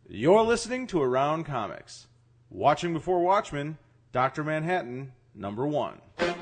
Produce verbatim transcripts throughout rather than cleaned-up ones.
You're listening to Around Comics. Watching Before Watchmen, Doctor Manhattan, number one.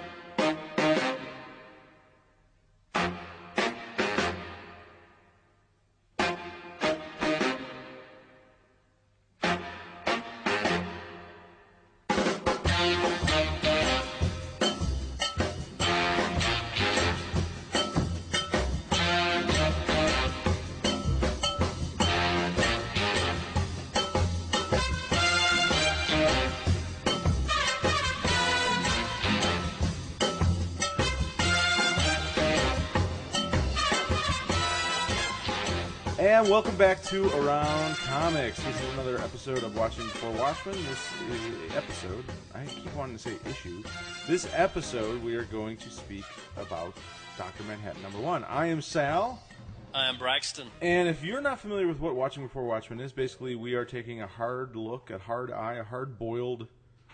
And welcome back to Around Comics. This is another episode of Watching Before Watchmen. This is episode, I keep wanting to say issue. This episode, we are going to speak about Doctor Manhattan number one. I am Sal. I am Braxton. And if you're not familiar with what Watching Before Watchmen is, basically we are taking a hard look, a hard eye, a hard-boiled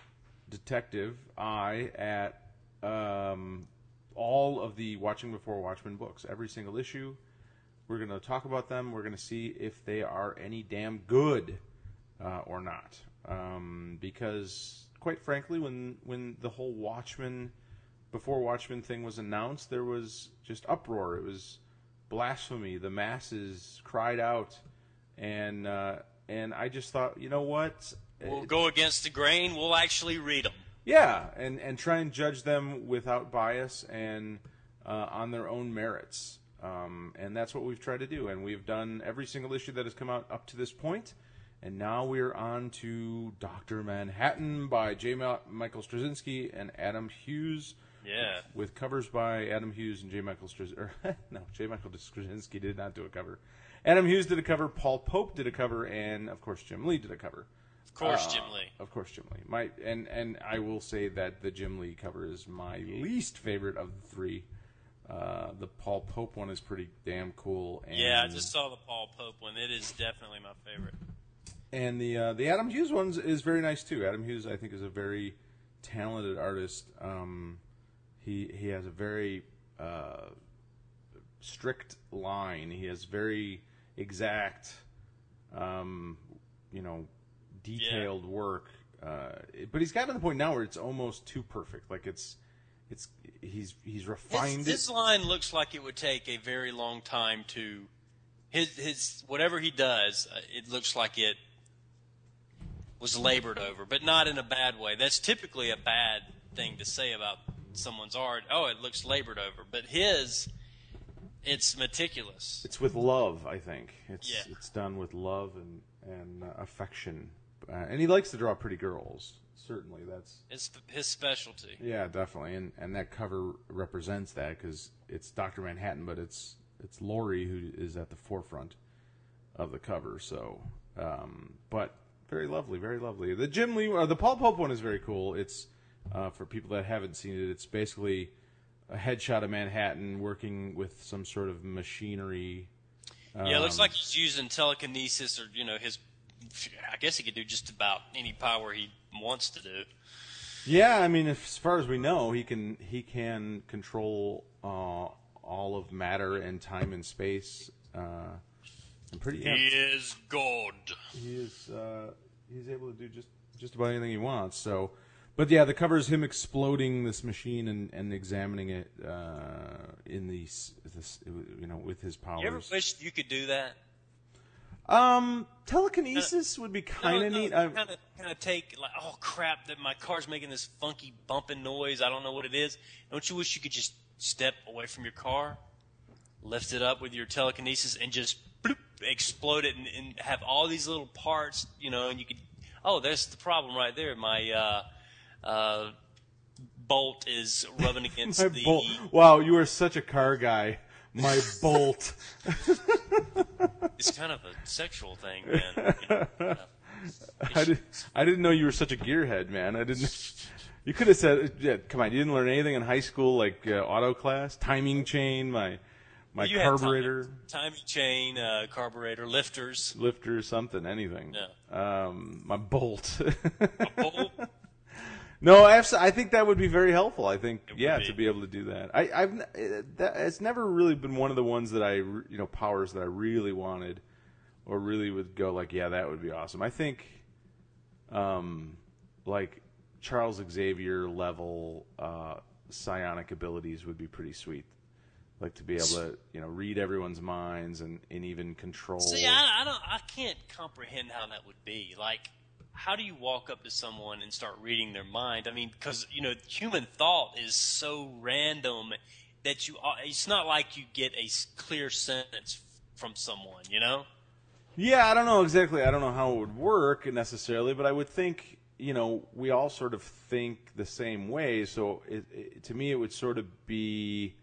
detective eye at um, all of the Watching Before Watchmen books, every single issue. We're going to talk about them. We're going to see if they are any damn good uh, or not. Um, because, quite frankly, when when the whole Watchmen, Before Watchmen thing was announced, there was just uproar. It was blasphemy. The masses cried out. And uh, and I just thought, you know what? We'll go against the grain. We'll actually read them. Yeah, and, and try and judge them without bias and uh, on their own merits. Um, and that's what we've tried to do. And we've done every single issue that has come out up to this point. And now we're on to Doctor Manhattan by J. Ma- Michael Straczynski and Adam Hughes. Yeah. With, with covers by Adam Hughes and J. Michael Straczynski. No, J. Michael Straczynski did not do a cover. Adam Hughes did a cover, Paul Pope did a cover, and, of course, Jim Lee did a cover. Of course, uh, Jim Lee. Of course, Jim Lee. My, and, and I will say that the Jim Lee cover is my least favorite of the three. Uh, the Paul Pope one is pretty damn cool. And, yeah, I just saw the Paul Pope one. It is definitely my favorite. And the uh, the Adam Hughes one is very nice too. Adam Hughes, I think, is a very talented artist. Um, he he has a very uh, strict line. He has very exact, um, you know, detailed yeah. work. Uh, but he's gotten to the point now where it's almost too perfect. Like it's. It's he's he's refined his, it. His line looks like it would take a very long time to his his whatever he does. Uh, it looks like it was labored over, but not in a bad way. That's typically a bad thing to say about someone's art. Oh, it looks labored over, but his it's meticulous. It's with love, I think. It's yeah. it's done with love and and uh, affection, uh, and he likes to draw pretty girls. Certainly, that's it's his specialty. Yeah, definitely, and and that cover represents that because it's Doctor Manhattan, but it's it's Laurie who is at the forefront of the cover. So, um, but very lovely, very lovely. The Jim Lee, uh, the Paul Pope one is very cool. It's uh, for people that haven't seen it. It's basically a headshot of Manhattan working with some sort of machinery. Um, yeah, it looks like he's using telekinesis, or you know, his. I guess he could do just about any power he wants to do. Yeah, I mean, if, as far as we know, he can he can control uh, all of matter and time and space. Uh, and pretty. Yeah, he is God. He is. Uh, he's able to do just just about anything he wants. So, but yeah, the cover is him exploding this machine and, and examining it uh, in the this, you know, with his powers. You ever wished you could do that? Um, telekinesis would be kind of no, no, neat. Kind of, kind of take like, oh crap, that my car's making this funky bumping noise. I don't know what it is. Don't you wish you could just step away from your car, lift it up with your telekinesis, and just bloop, explode it, and, and have all these little parts, you know? And you could, oh, there's the problem right there. My uh, uh, bolt is rubbing against my the. Bolt. Wow, you are such a car guy. My bolt. It's kind of a sexual thing, man. You know, uh, I, did, I didn't know you were such a gearhead, man. I didn't. You could have said, yeah, "Come on, you didn't learn anything in high school, like uh, auto class, timing chain, my my you carburetor, timing, timing chain, uh, carburetor, lifters, lifter, something, anything. Yeah. Um, my bolt. A bolt. No, I, have, I think that would be very helpful. I think, It yeah, be. to be able to do that. I, I've that, it's never really been one of the ones that I, you know, powers that I really wanted. or really would go like, yeah, that would be awesome. I think, um, like Charles Xavier level uh, psionic abilities would be pretty sweet. Like to be able to, you know, read everyone's minds and, and even control. See, I, I don't, I can't comprehend how that would be. Like, how do you walk up to someone and start reading their mind? I mean, because you know, human thought is so random that you, it's not like you get a clear sentence from someone, you know? Yeah, I don't know exactly. I don't know how it would work necessarily, but I would think, you know, we all sort of think the same way. So it, it, to me, it would sort of be.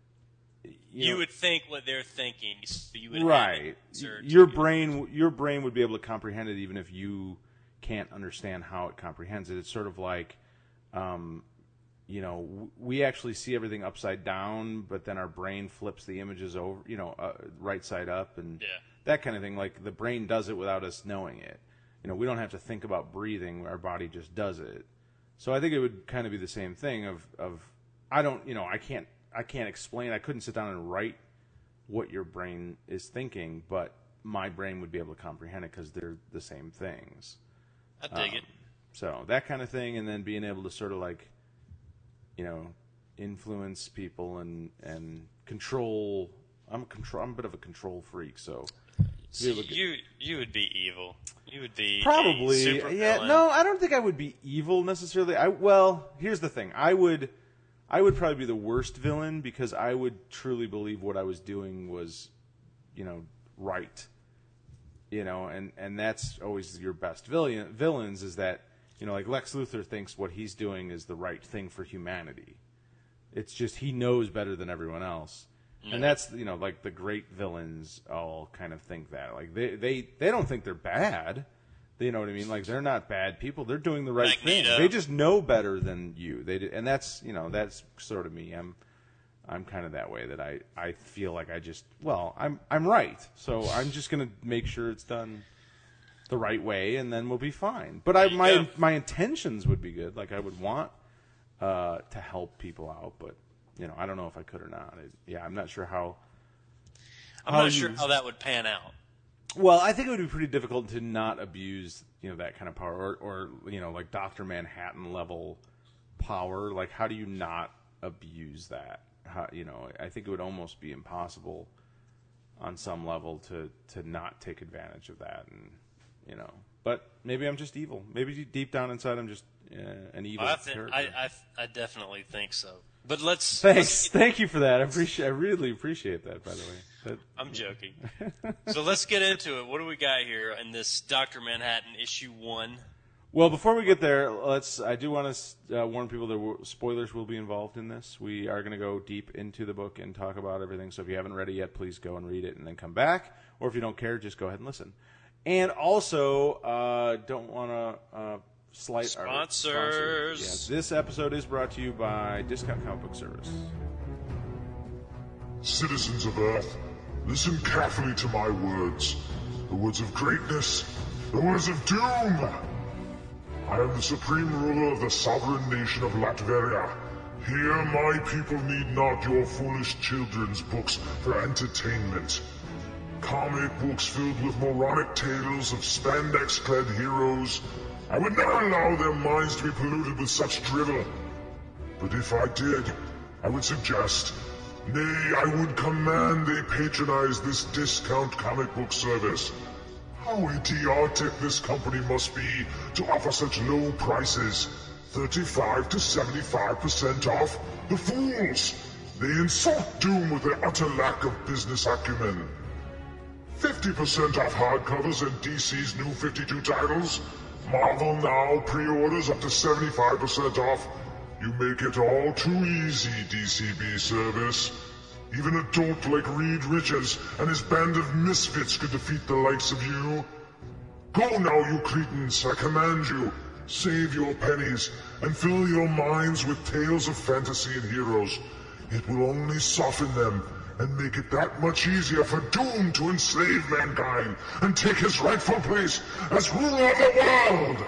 You, you know, would think what they're thinking. So you would right. Your brain, your brain would be able to comprehend it, even if you can't understand how it comprehends it. It's sort of like, um, you know, we actually see everything upside down, but then our brain flips the images over, you know, uh, right side up, and yeah. that kind of thing. Like the brain does it without us knowing it. You know, we don't have to think about breathing; our body just does it. So I think it would kind of be the same thing. Of, of I don't, you know, I can't. I can't explain. I couldn't sit down and write what your brain is thinking, but my brain would be able to comprehend it because they're the same things. I dig um, it. So that kind of thing, and then being able to sort of like, you know, influence people and and control. I'm a control. I'm a bit of a control freak, so. So you you would be evil. You would be probably. A yeah. No, I don't think I would be evil necessarily. I well, here's the thing. I would. I would probably be the worst villain because I would truly believe what I was doing was, you know, right. You know, and, and that's always your best villain, villains is that, you know, like Lex Luthor thinks what he's doing is the right thing for humanity. It's just he knows better than everyone else. Yeah. And that's, you know, like the great villains all kind of think that. Like they, they, they don't think they're bad. You know what I mean? Like they're not bad people. They're doing the right Magneto. thing. They just know better than you. They and that's you know that's sort of me. I'm I'm kind of that way that I, I feel like I just well I'm I'm right. So I'm just gonna make sure it's done the right way, and then we'll be fine. But I my go. my intentions would be good. Like I would want uh, to help people out, but you know I don't know if I could or not. It, yeah, I'm not sure how. I'm how not sure how that would pan out. Well, I think it would be pretty difficult to not abuse, you know, that kind of power, or, or you know, like Doctor Manhattan level power. Like, how do you not abuse that? How, you know, I think it would almost be impossible on some level to, to not take advantage of that, and you know. But maybe I'm just evil. Maybe deep down inside, I'm just uh, an evil I think, character. I, I I definitely think so. But let's thanks. Let's, Thank you for that. I appreciate. I really appreciate that. By the way. That, I'm joking. So let's get into it. What do we got here in this Doctor Manhattan issue one? Well, before we get there, let's. I do want to uh, warn people that w- spoilers will be involved in this. We are going to go deep into the book and talk about everything. So if you haven't read it yet, please go and read it and then come back. Or if you don't care, just go ahead and listen. And also, uh, don't want to uh, slight sponsors. our sponsors. Yeah, this episode is brought to you by Discount Comic Book Service. Citizens of Earth, listen carefully to my words. The words of greatness, the words of doom. I am the supreme ruler of the sovereign nation of Latveria. Here my people need not your foolish children's books for entertainment. Comic books filled with moronic tales of spandex-clad heroes. I would never allow their minds to be polluted with such drivel. But if I did, I would suggest, nay, I would command they patronize this discount comic book service. How idiotic this company must be to offer such low prices. thirty-five to seventy-five percent off the fools. They insult Doom with their utter lack of business acumen. fifty percent off hardcovers and D C's new fifty-two titles. Marvel Now pre-orders up to seventy-five percent off. You make it all too easy, D C B service. Even a dolt like Reed Richards and his band of misfits could defeat the likes of you. Go now, you cretins, I command you. Save your pennies and fill your minds with tales of fantasy and heroes. It will only soften them and make it that much easier for Doom to enslave mankind and take his rightful place as ruler of the world.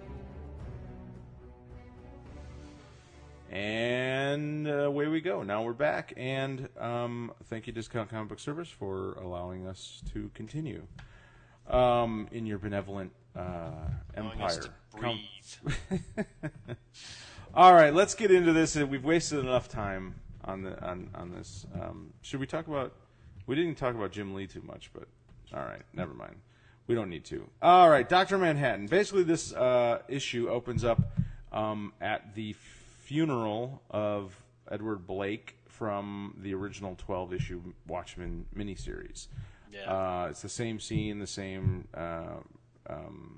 And uh, away we go. Now we're back, and um, thank you, Discount Comic Book Service, for allowing us to continue um, in your benevolent uh, Allowing us empire. to breathe. All right, let's get into this. We've wasted enough time on the on on this. Um, should we talk about? We didn't talk about Jim Lee too much, but all right, never mind. We don't need to. All right, Doctor Manhattan. Basically, this uh, issue opens up um, at the funeral of Edward Blake from the original twelve-issue Watchmen miniseries. Yeah. Uh, it's the same scene, the same uh, um,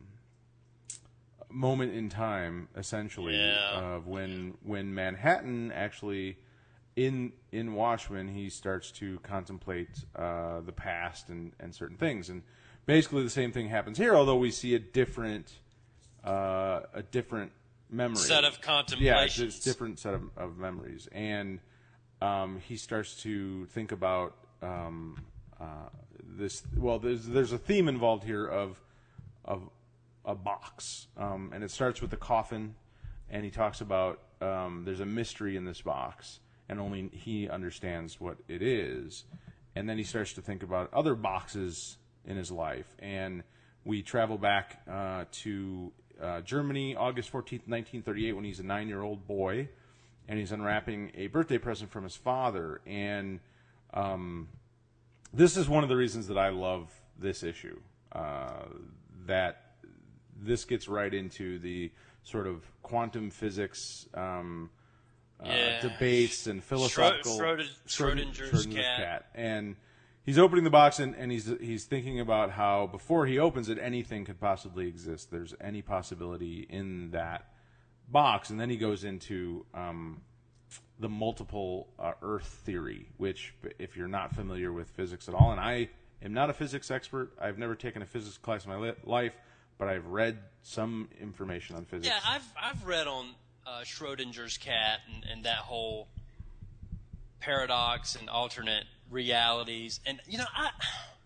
moment in time, essentially, Yeah. of when when Manhattan actually, in in Watchmen, he starts to contemplate uh, the past and, and certain things, and basically the same thing happens here, although we see a different uh, a different memory. Set of Yeah, contemplations. it's a different set of, of memories, and um, he starts to think about um, uh, this. Well, there's there's a theme involved here of of a box, um, and it starts with the coffin, and he talks about um, there's a mystery in this box, and only he understands what it is, and then he starts to think about other boxes in his life, and we travel back uh, to uh, Germany, August fourteenth, nineteen thirty-eight, when he's a nine-year-old boy, and he's unwrapping a birthday present from his father, and um, this is one of the reasons that I love this issue, uh, that this gets right into the sort of quantum physics um, uh, Yeah. debates and philosophical Schrod- Schrodinger's cat. and he's opening the box, and, and he's he's thinking about how before he opens it, anything could possibly exist. There's any possibility in that box, and then he goes into um, the multiple uh, Earth theory, which, if you're not familiar with physics at all, and I am not a physics expert, I've never taken a physics class in my li- life, but I've read some information on physics. Yeah, I've I've read on uh, Schrodinger's cat and, and that whole paradox and alternate realities, and you know, I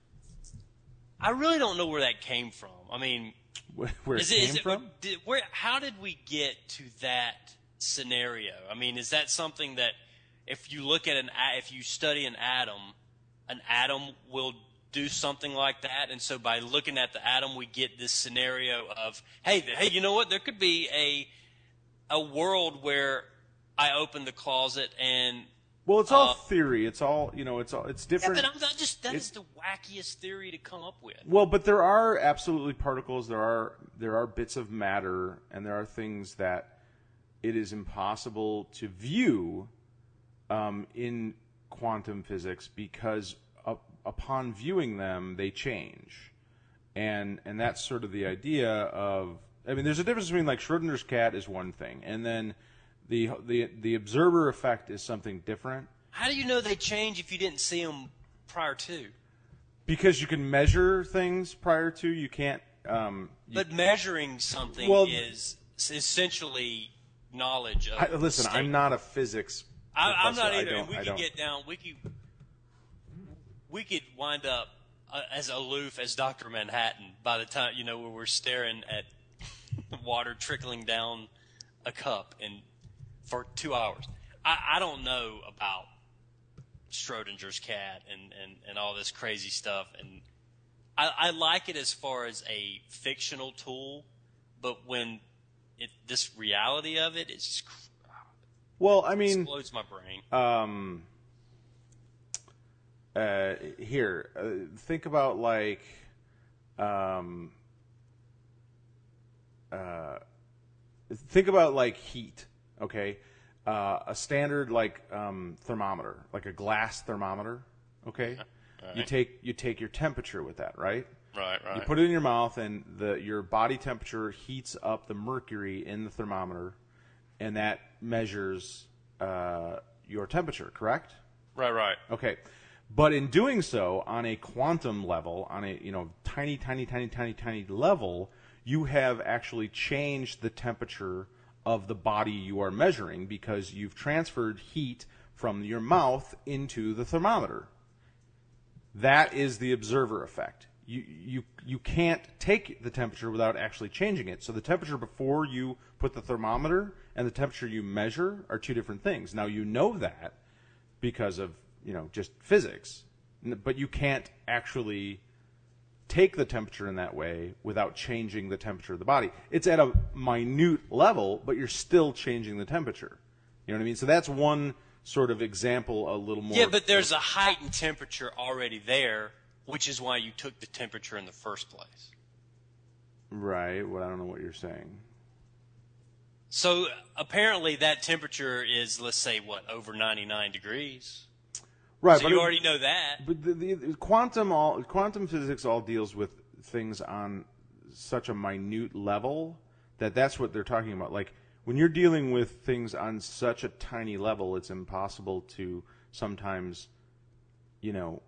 I really don't know where that came from. I mean, Where it is it, came is it from? did, where? How did we get to that scenario? I mean, is that something that if you look at an a- if you study an atom, an atom will do something like that, and so by looking at the atom, we get this scenario of hey, th- hey, you know what? There could be a a world where I open the closet and Well, it's all uh, theory. It's all, you know, it's all, it's yeah, different. but I'm not just that it- is the wackiest theory to come up with. Well, but there are absolutely particles. There are there are bits of matter, and there are things that it is impossible to view um, in quantum physics because up, upon viewing them, they change, and and that's sort of the idea of. I mean, there's a difference between like Schrodinger's cat is one thing, and then the the the observer effect is something different. How do you know they change if you didn't see them prior to? Because you can measure things prior to, you can't. Um, you, But measuring something Well- is essentially knowledge of. I, listen, state. I'm not a physics. I, I'm professor. not I either. don't- And we I could don't- get down. We could. We could wind up uh, as aloof as Doctor Manhattan by the time you know where we're staring at water trickling down a cup and for two hours. I, I don't know about Schrodinger's cat and, and, and all this crazy stuff, and I, I like it as far as a fictional tool, but when it this reality of it, it just Well, I mean, explodes my brain. um, uh, here, uh, think about like, um, uh, think about like heat. Okay, uh, a standard like um, thermometer, like a glass thermometer. Okay, you take you take your temperature with that, right? Right, right. You put it in your mouth, and the your body temperature heats up the mercury in the thermometer, and that measures uh, your temperature. Correct? right, right. Okay. But in doing so, on a quantum level, on a you know tiny, tiny, tiny, tiny, tiny level, you have actually changed the temperature of the body you are measuring because you've transferred heat from your mouth into the thermometer. That is the observer effect. You, you, you can't take the temperature without actually changing it. So the temperature before you put the thermometer and the temperature you measure are two different things. Now you know that because of, you know, just physics. But you can't actually take the temperature in that way without changing the temperature of the body. It's at a minute level, but you're still changing the temperature. You know what I mean? So that's one sort of example a little more. Yeah, but there's a heightened temperature already there, which is why you took the temperature in the first place. Right. Well, I don't know what you're saying. So apparently that temperature is, let's say, what, over ninety-nine degrees? Right. So but you it, already know that. But the, the quantum all quantum physics all deals with things on such a minute level that that's what they're talking about. Like when you're dealing with things on such a tiny level, it's impossible to sometimes, you know,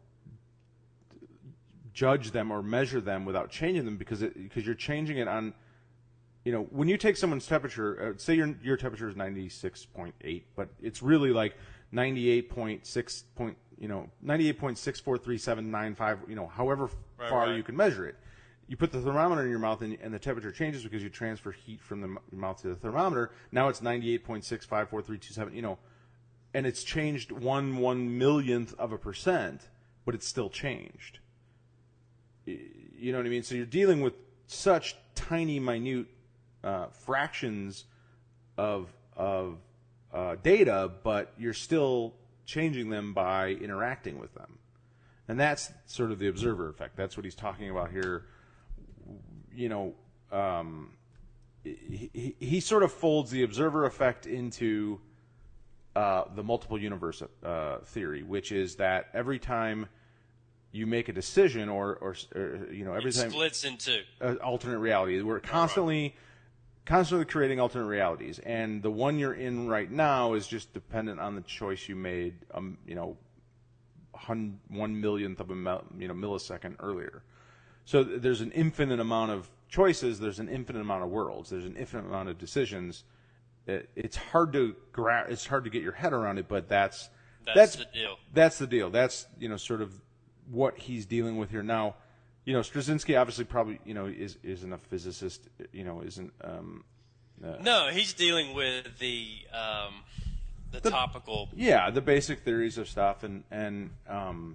judge them or measure them without changing them because it, because you're changing it on, you know, when you take someone's temperature, uh, say your your temperature is ninety-six point eight, but it's really like ninety-eight point six point, you know, ninety-eight point six four three seven nine five, you know, however right, far right. you can measure it. You put the thermometer in your mouth and, and the temperature changes because you transfer heat from the m- mouth to the thermometer. Now it's ninety-eight point six five four three two seven, you know, and it's changed one one millionth of a percent, but it's still changed. You know what I mean? So you're dealing with such tiny, minute uh, fractions of of uh, data, but you're still changing them by interacting with them, and that's sort of the observer effect. That's what he's talking about here. You know, um, he, he, he sort of folds the observer effect into uh, the multiple universe uh, theory, which is that every time you make a decision, or, or, or you know, every it time splits into uh, alternate reality. We're constantly, constantly creating alternate realities, and the one you're in right now is just dependent on the choice you made, um, you know, hun- one millionth of a mil- you know millisecond earlier. So th- there's an infinite amount of choices. There's an infinite amount of worlds. There's an infinite amount of decisions. It, it's hard to gra- It's hard to get your head around it, but that's that's, that's the deal. That's the deal. That's you know sort of what he's dealing with here now. You know, Straczynski obviously probably you know is isn't a physicist. You know, isn't. Um, uh, No, he's dealing with the um, the, The- topical. Yeah, the basic theories of stuff, and and um,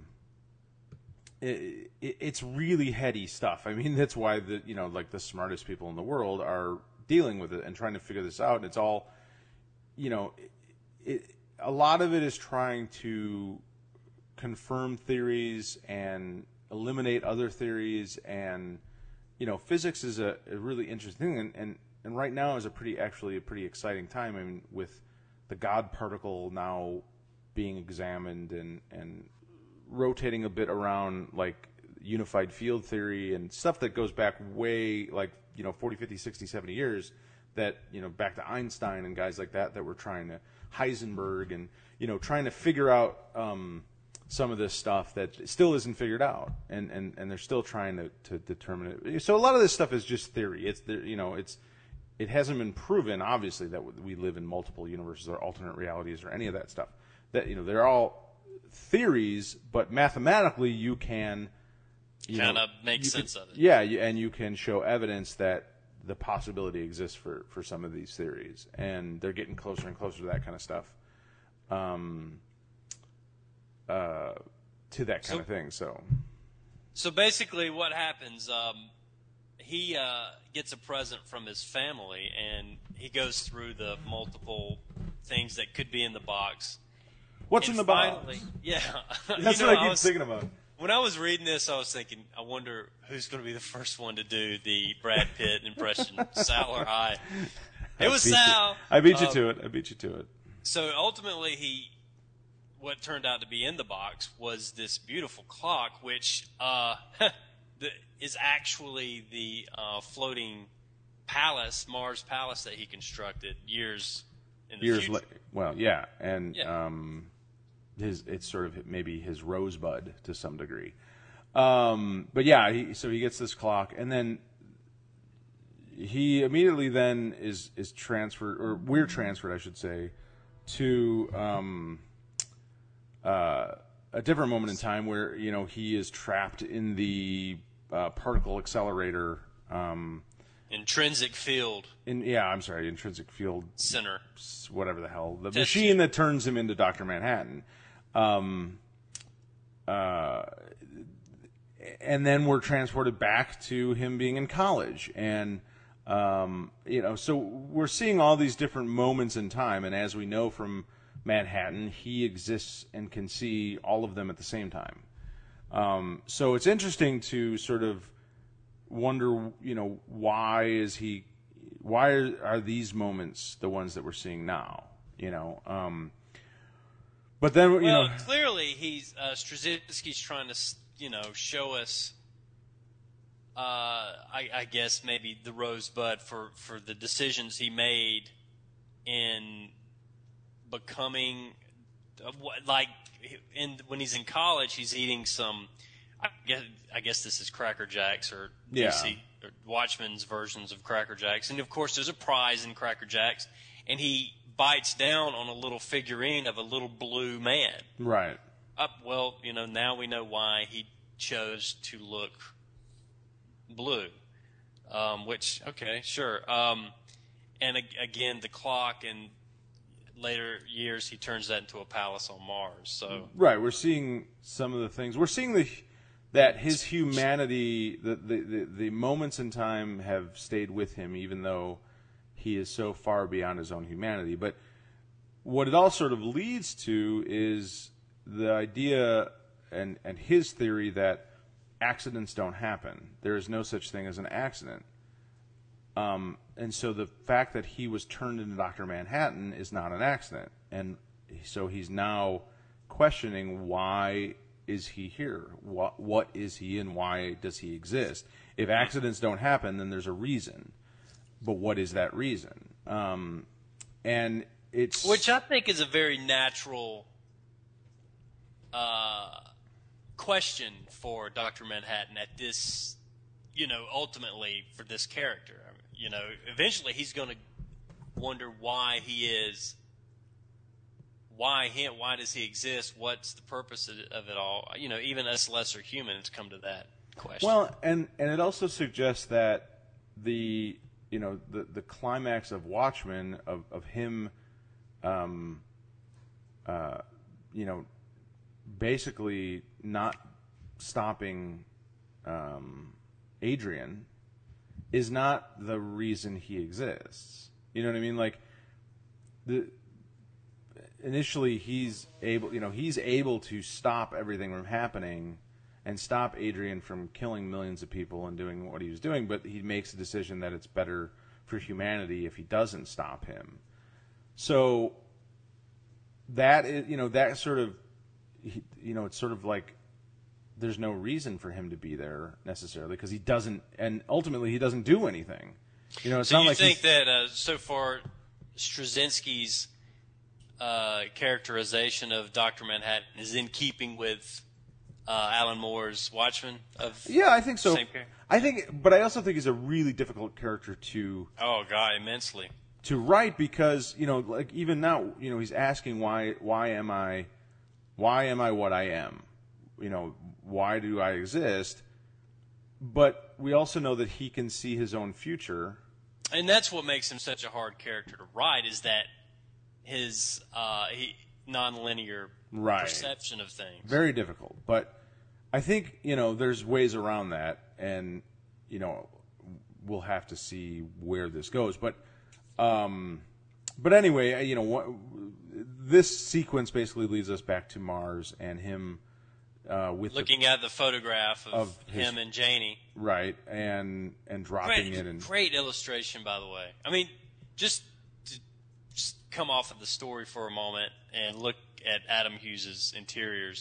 it, it, it's really heady stuff. I mean, that's why the you know like the smartest people in the world are dealing with it and trying to figure this out. It's all, you know, it, it, a lot of it is trying to confirm theories and eliminate other theories, and you know, physics is a, a really interesting thing, and, and and right now is a pretty actually a pretty exciting time. I mean, with the God particle now being examined and and rotating a bit around like unified field theory and stuff that goes back way like you know forty, fifty, sixty, seventy years, that you know back to Einstein and guys like that that were trying to Heisenberg and you know trying to figure out um, some of this stuff that still isn't figured out, and, and, and they're still trying to, to determine it. So a lot of this stuff is just theory. It's the, you know it's it hasn't been proven obviously that we live in multiple universes or alternate realities or any of that stuff. That you know they're all theories, but mathematically you can you Kind know, of make you sense can, of it. Yeah, you, and you can show evidence that the possibility exists for, for some of these theories, and they're getting closer and closer to that kind of stuff, um, uh, to that kind So- of thing. So, So basically, what happens? Um, he uh, gets a present from his family, and he goes through the multiple things that could be in the box. what's And in the finally, box? Yeah, That's You know, what I keep was- thinking about. When I was reading this, I was thinking, I wonder who's going to be the first one to do the Brad Pitt impression, Sal or I. It was I beat Sal. You. I beat you Um, to it. I beat you to it. So ultimately, he, what turned out to be in the box was this beautiful clock, which uh, the, is actually the uh, floating palace, Mars palace that he constructed years in the Years future. later. Well, yeah, and Yeah. um, his it's sort of maybe his rosebud to some degree. Um, but yeah, he, so he gets this clock, and then he immediately then is is transferred, or we're transferred, I should say, to um, uh, a different moment in time where you know he is trapped in the uh, particle accelerator. Um, Intrinsic field in yeah, I'm sorry, intrinsic field, center. whatever the hell, the Test machine that turns him into Doctor Manhattan. Um, uh, and then we're transported back to him being in college. And, um, you know, so we're seeing all these different moments in time. And as we know from Manhattan, he exists and can see all of them at the same time. Um, so it's interesting to sort of wonder, you know, why is he, why are, are these moments the ones that we're seeing now? You know, um, but then, you well, know, clearly he's, uh, Straczynski's trying to, you know, show us, uh, I, I guess maybe the rosebud for, for the decisions he made in becoming, uh, like, in, when he's in college, he's eating some, I guess, I guess this is Cracker Jacks or D C Yeah. or Watchmen's versions of Cracker Jacks. And of course there's a prize in Cracker Jacks, and he bites down on a little figurine of a little blue man. right. Up, well, you know, now we know why he chose to look blue. Um, which, okay, sure. Um, and ag- again, the clock, and later years he turns that into a palace on Mars. So Right, we're seeing some of the things. We're seeing the that his humanity, the, the, the, the moments in time have stayed with him, even though he is so far beyond his own humanity. But what it all sort of leads to is the idea and, and his theory that accidents don't happen. There is no such thing as an accident. Um, and so the fact that he was turned into Doctor Manhattan is not an accident. And so he's now questioning, why is he here? What, what is he, and why does he exist? If accidents don't happen, then there's a reason. But what is that reason? Um, and it's... Which I think is a very natural uh, question for Doctor Manhattan at this, you know, ultimately for this character. I mean, you know, eventually he's going to wonder why he is, why him, why does he exist? What's the purpose of it, of it all? You know, even us lesser humans come to that question. Well, and, and it also suggests that the, you know, the, the climax of Watchmen, of, of him, um, uh, you know, basically not stopping um, Adrian is not the reason he exists. You know what I mean? Like, the initially he's able, you know, he's able to stop everything from happening and stop Adrian from killing millions of people and doing what he was doing, but he makes a decision that it's better for humanity if he doesn't stop him. So that is, you know, that sort of, you know, it's sort of like there's no reason for him to be there necessarily because he doesn't, and ultimately he doesn't do anything. You know, it's so not you like think that uh, so far Straczynski's uh, characterization of Doctor Manhattan is in keeping with uh, Alan Moore's Watchmen? Of yeah, I think so. Same character? I think, but I also think he's a really difficult character to Oh God, immensely. to write because, you know, like even now, you know, he's asking why why am I why am I what I am? You know, why do I exist? But we also know that he can see his own future. And that's what makes him such a hard character to write, is that his uh, he, non-linear Right. perception of things. Very difficult. But I think, you know, there's ways around that, and, you know, we'll have to see where this goes. But um, but anyway, you know, what, this sequence basically leads us back to Mars and him uh, with Looking the, at the photograph of, of his- him and Janie. right, and and dropping Great, it and great illustration, by the way. I mean, just to just come off of the story for a moment and look at Adam Hughes's interiors.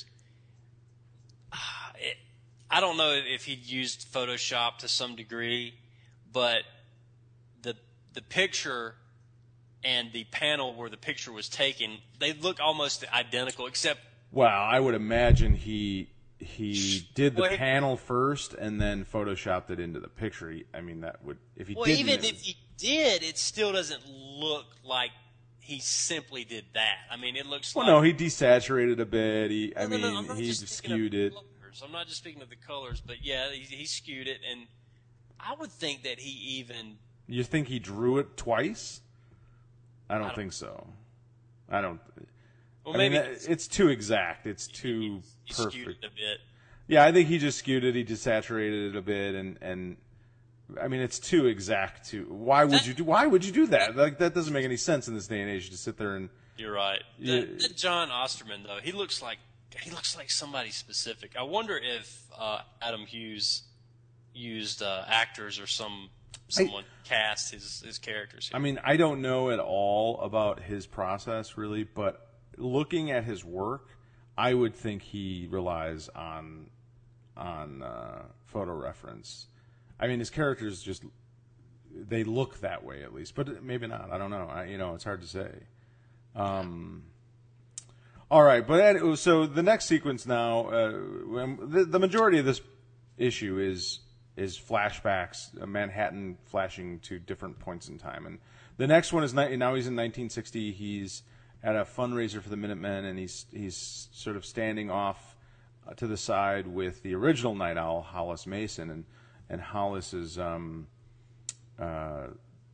Ah, It, I don't know if he'd used Photoshop to some degree, but the the picture and the panel where the picture was taken, they look almost identical, except Well, I would imagine he he did the Well, he- panel first and then photoshopped it into the picture. He- I mean, that would if he well, didn't. even it if would- he did, it still doesn't look like he simply did that. I mean, it looks well, like no, he desaturated a bit. He, I No, no, mean, no, I'm not he just speaking skewed of it. colors. I'm not just speaking of the colors, but yeah, he, he skewed it, and I would think that he even. You think he drew it twice? I don't, don't- think so. I don't. Well, I mean, maybe that- it's too exact. It's too he skewed perfect. it a bit. Yeah, I think he just skewed it. He desaturated it a bit, and and I mean, it's too exact. To why would That- you do? Why would you do that? Like that doesn't make any sense in this day and age to sit there and. You're right. Yeah. That, that John Osterman, though, he looks like he looks like somebody specific. I wonder if uh, Adam Hughes used uh, actors or some someone cast his his characters. I mean, I don't know at all about his process really, but looking at his work, I would think he relies on on uh, photo reference. I mean, his characters just they look that way at least, but maybe not. I don't know. I, you know, it's hard to say. Um, all right, but anyway, so the next sequence now, uh, the, the majority of this issue is is flashbacks, uh, Manhattan flashing to different points in time, and the next one is ni- now he's in nineteen sixty. He's at a fundraiser for the Minutemen, and he's he's sort of standing off uh, to the side with the original Night Owl, Hollis Mason, and and Hollis is um, uh,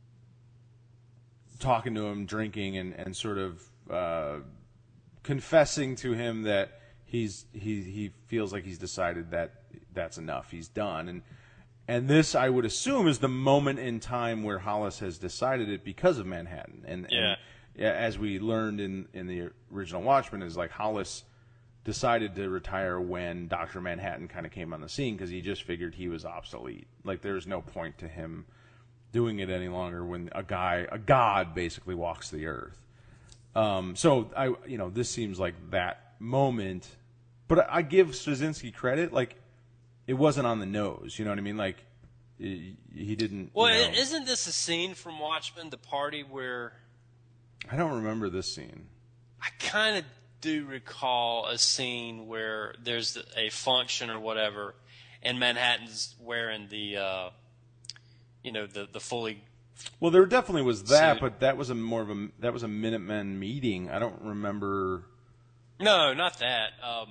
talking to him, drinking, and, and sort of uh, confessing to him that he's he he feels like he's decided that that's enough. He's done, and and this I would assume is the moment in time where Hollis has decided it because of Manhattan, and Yeah. and as we learned in in the original Watchmen, is like Hollis decided to retire when Doctor Manhattan kind of came on the scene because he just figured he was obsolete. Like there's no point to him doing it any longer when a guy, a god, basically walks the earth. Um, so I, you know, this seems like that moment, but I give Straczynski credit. Like it wasn't on the nose. You know what I mean? Like he, he didn't. Well, you know, isn't this a scene from Watchmen, the party where I don't remember this scene. I kind of do recall a scene where there's a function or whatever, and Manhattan's wearing the, uh, you know, the the fully. Well, there definitely was that, Suit. but that was a more of a that was a Minutemen meeting. I don't remember. No, not that. Um,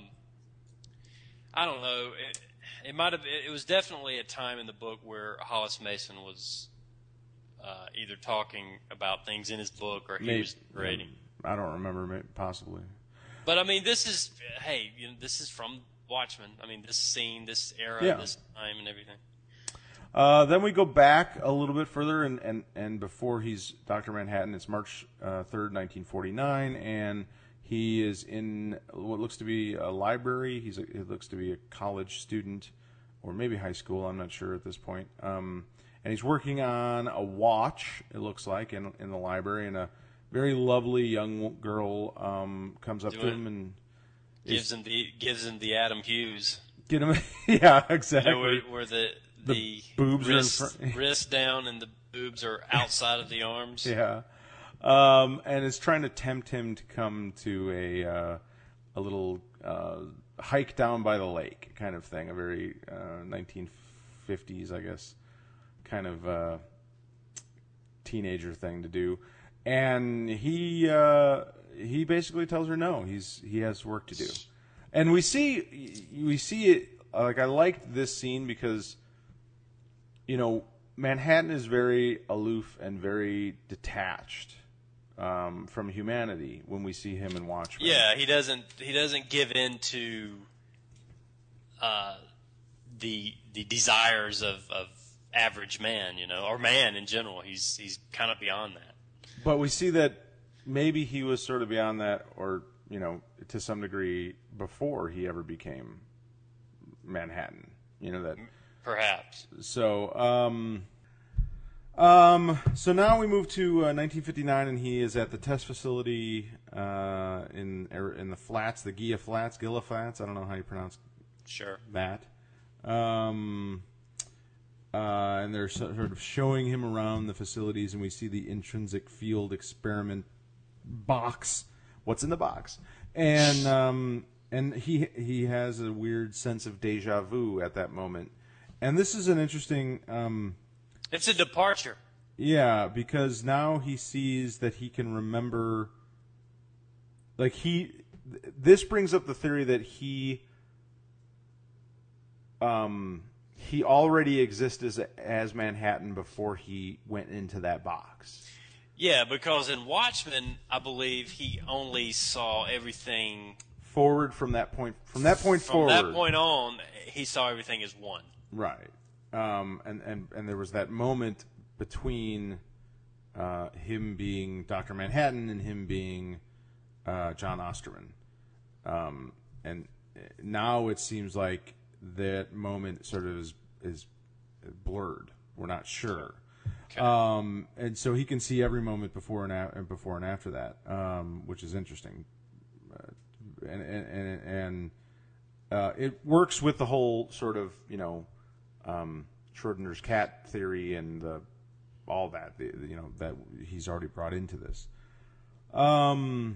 I don't know. It, it might have. It was definitely a time in the book where Hollis Mason was uh, either talking about things in his book or he Maybe, was narrating. I don't remember. Maybe, possibly. But I mean, this is hey, you know, this is from Watchmen. I mean, this scene, this era, Yeah. this time, and everything. Uh, then we go back a little bit further, and, and, and before he's Doctor Manhattan, it's March uh, third, nineteen forty-nine, and he is in what looks to be a library. He's a, it looks to be a college student, or maybe high school. I'm not sure at this point. Um, and he's working on a watch. It looks like in in the library, and a very lovely young girl um, comes up to Doing- him and Gives him the gives him the Adam Hughes. get him. Yeah, You exactly. know, where, where the The the, boobs are in wrist, front. wrist down and the boobs are outside of the arms. Yeah, um, and is trying to tempt him to come to a uh, a little uh, hike down by the lake, kind of thing. A very uh, nineteen fifties, I guess, kind of uh, teenager thing to do. And he uh, he basically tells her no. He's he has work to do, and we see we see it. Like I liked this scene because, you know, Manhattan is very aloof and very detached um, from humanity when we see him in Watchmen. Yeah, he doesn't he doesn't give in to uh, the the desires of, of average man, you know, or man in general. He's he's kind of beyond that. But we see that maybe he was sort of beyond that, or, you know, to some degree before he ever became Manhattan. You know that. Perhaps. So, um, um, so now we move to uh, nineteen fifty-nine, and he is at the test facility uh, in in the flats, the Gia Flats, Gila Flats. I don't know how you pronounce Sure. that. Um, uh, and they're sort of showing him around the facilities, and we see the intrinsic field experiment box. What's in the box? And um, and he he has a weird sense of deja vu at that moment. And this is an interesting, um, It's a departure. yeah, because now he sees that he can remember, like he, th- this brings up the theory that he, um, he already existed as, as Manhattan before he went into that box. Yeah, because in Watchmen, I believe he only saw everything forward from that point. From that point from forward. that point on, he saw everything as one. Right. Um, and, and, and there was that moment between uh, him being Doctor Manhattan and him being uh, John Osterman. Um, and now it seems like that moment sort of is, is blurred. We're not sure. Okay. Um, and so he can see every moment before and, a- before and after that, um, which is interesting. Uh, and and, and, and uh, it works with the whole sort of, you know, um, Schrodinger's cat theory and the, all that, the, you know, that he's already brought into this. Um,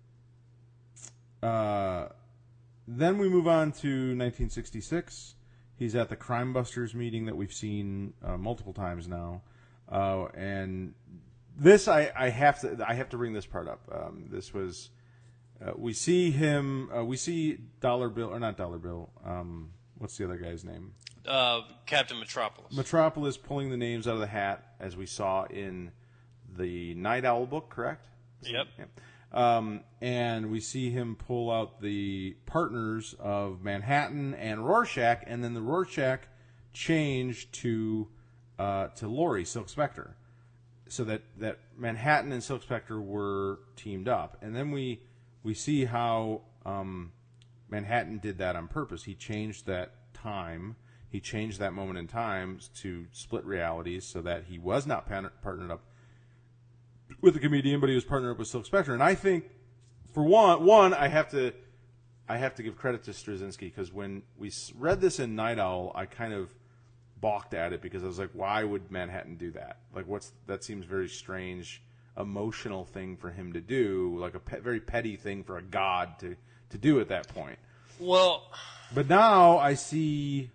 uh, then we move on to nineteen sixty-six. He's at the Crime Busters meeting that we've seen uh, multiple times now. Uh, and this, I, I have to, I have to bring this part up. Um, this was, uh, we see him, uh, we see Dollar Bill, or not Dollar Bill, um, what's the other guy's name? Uh, Captain Metropolis. Metropolis pulling the names out of the hat, as we saw in the Night Owl book, correct? Yep. Yeah. Um, and we see him pull out the partners of Manhattan and Rorschach, and then the Rorschach change to uh, to Laurie, Silk Spectre, so that, that Manhattan and Silk Spectre were teamed up. And then we we see how um, Manhattan did that on purpose. He changed that time. He changed that moment in time to split realities so that he was not pan- partnered up with the comedian, but he was partnered up with Silk Spectre. And I think, for one, one I have to, I have to give credit to Straczynski, because when we read this in Night Owl, I kind of balked at it because I was like, why would Manhattan do that? Like, what's that? Seems very strange, emotional thing for him to do, like a pe- very petty thing for a god to to do at that point. Well, but now I see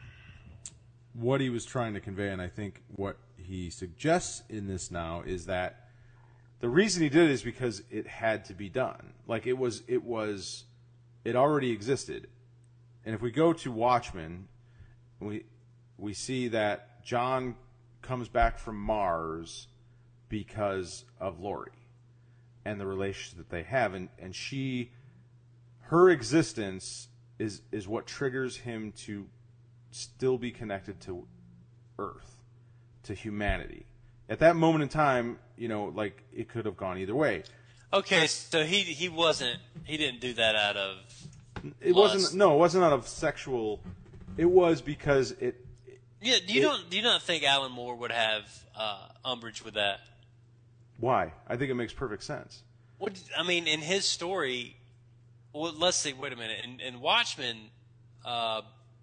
what he was trying to convey, and I think what he suggests in this now is that the reason he did it is because it had to be done. Like, it was, it was, it already existed. And if we go to Watchmen, we we see that John comes back from Mars because of Laurie and the relationship that they have, and, and she, her existence is is what triggers him to still be connected to Earth, to humanity. At that moment in time, you know, like, it could have gone either way. okay, so he he wasn't he didn't do that out of It lust. wasn't. No, it wasn't out of sexual. It was because it. Yeah, do you it, don't do you not think Alan Moore would have uh, umbrage with that? Why? I think it makes perfect sense. What I mean, in his story, well, let's see. Wait a minute. In, in Watchmen, uh,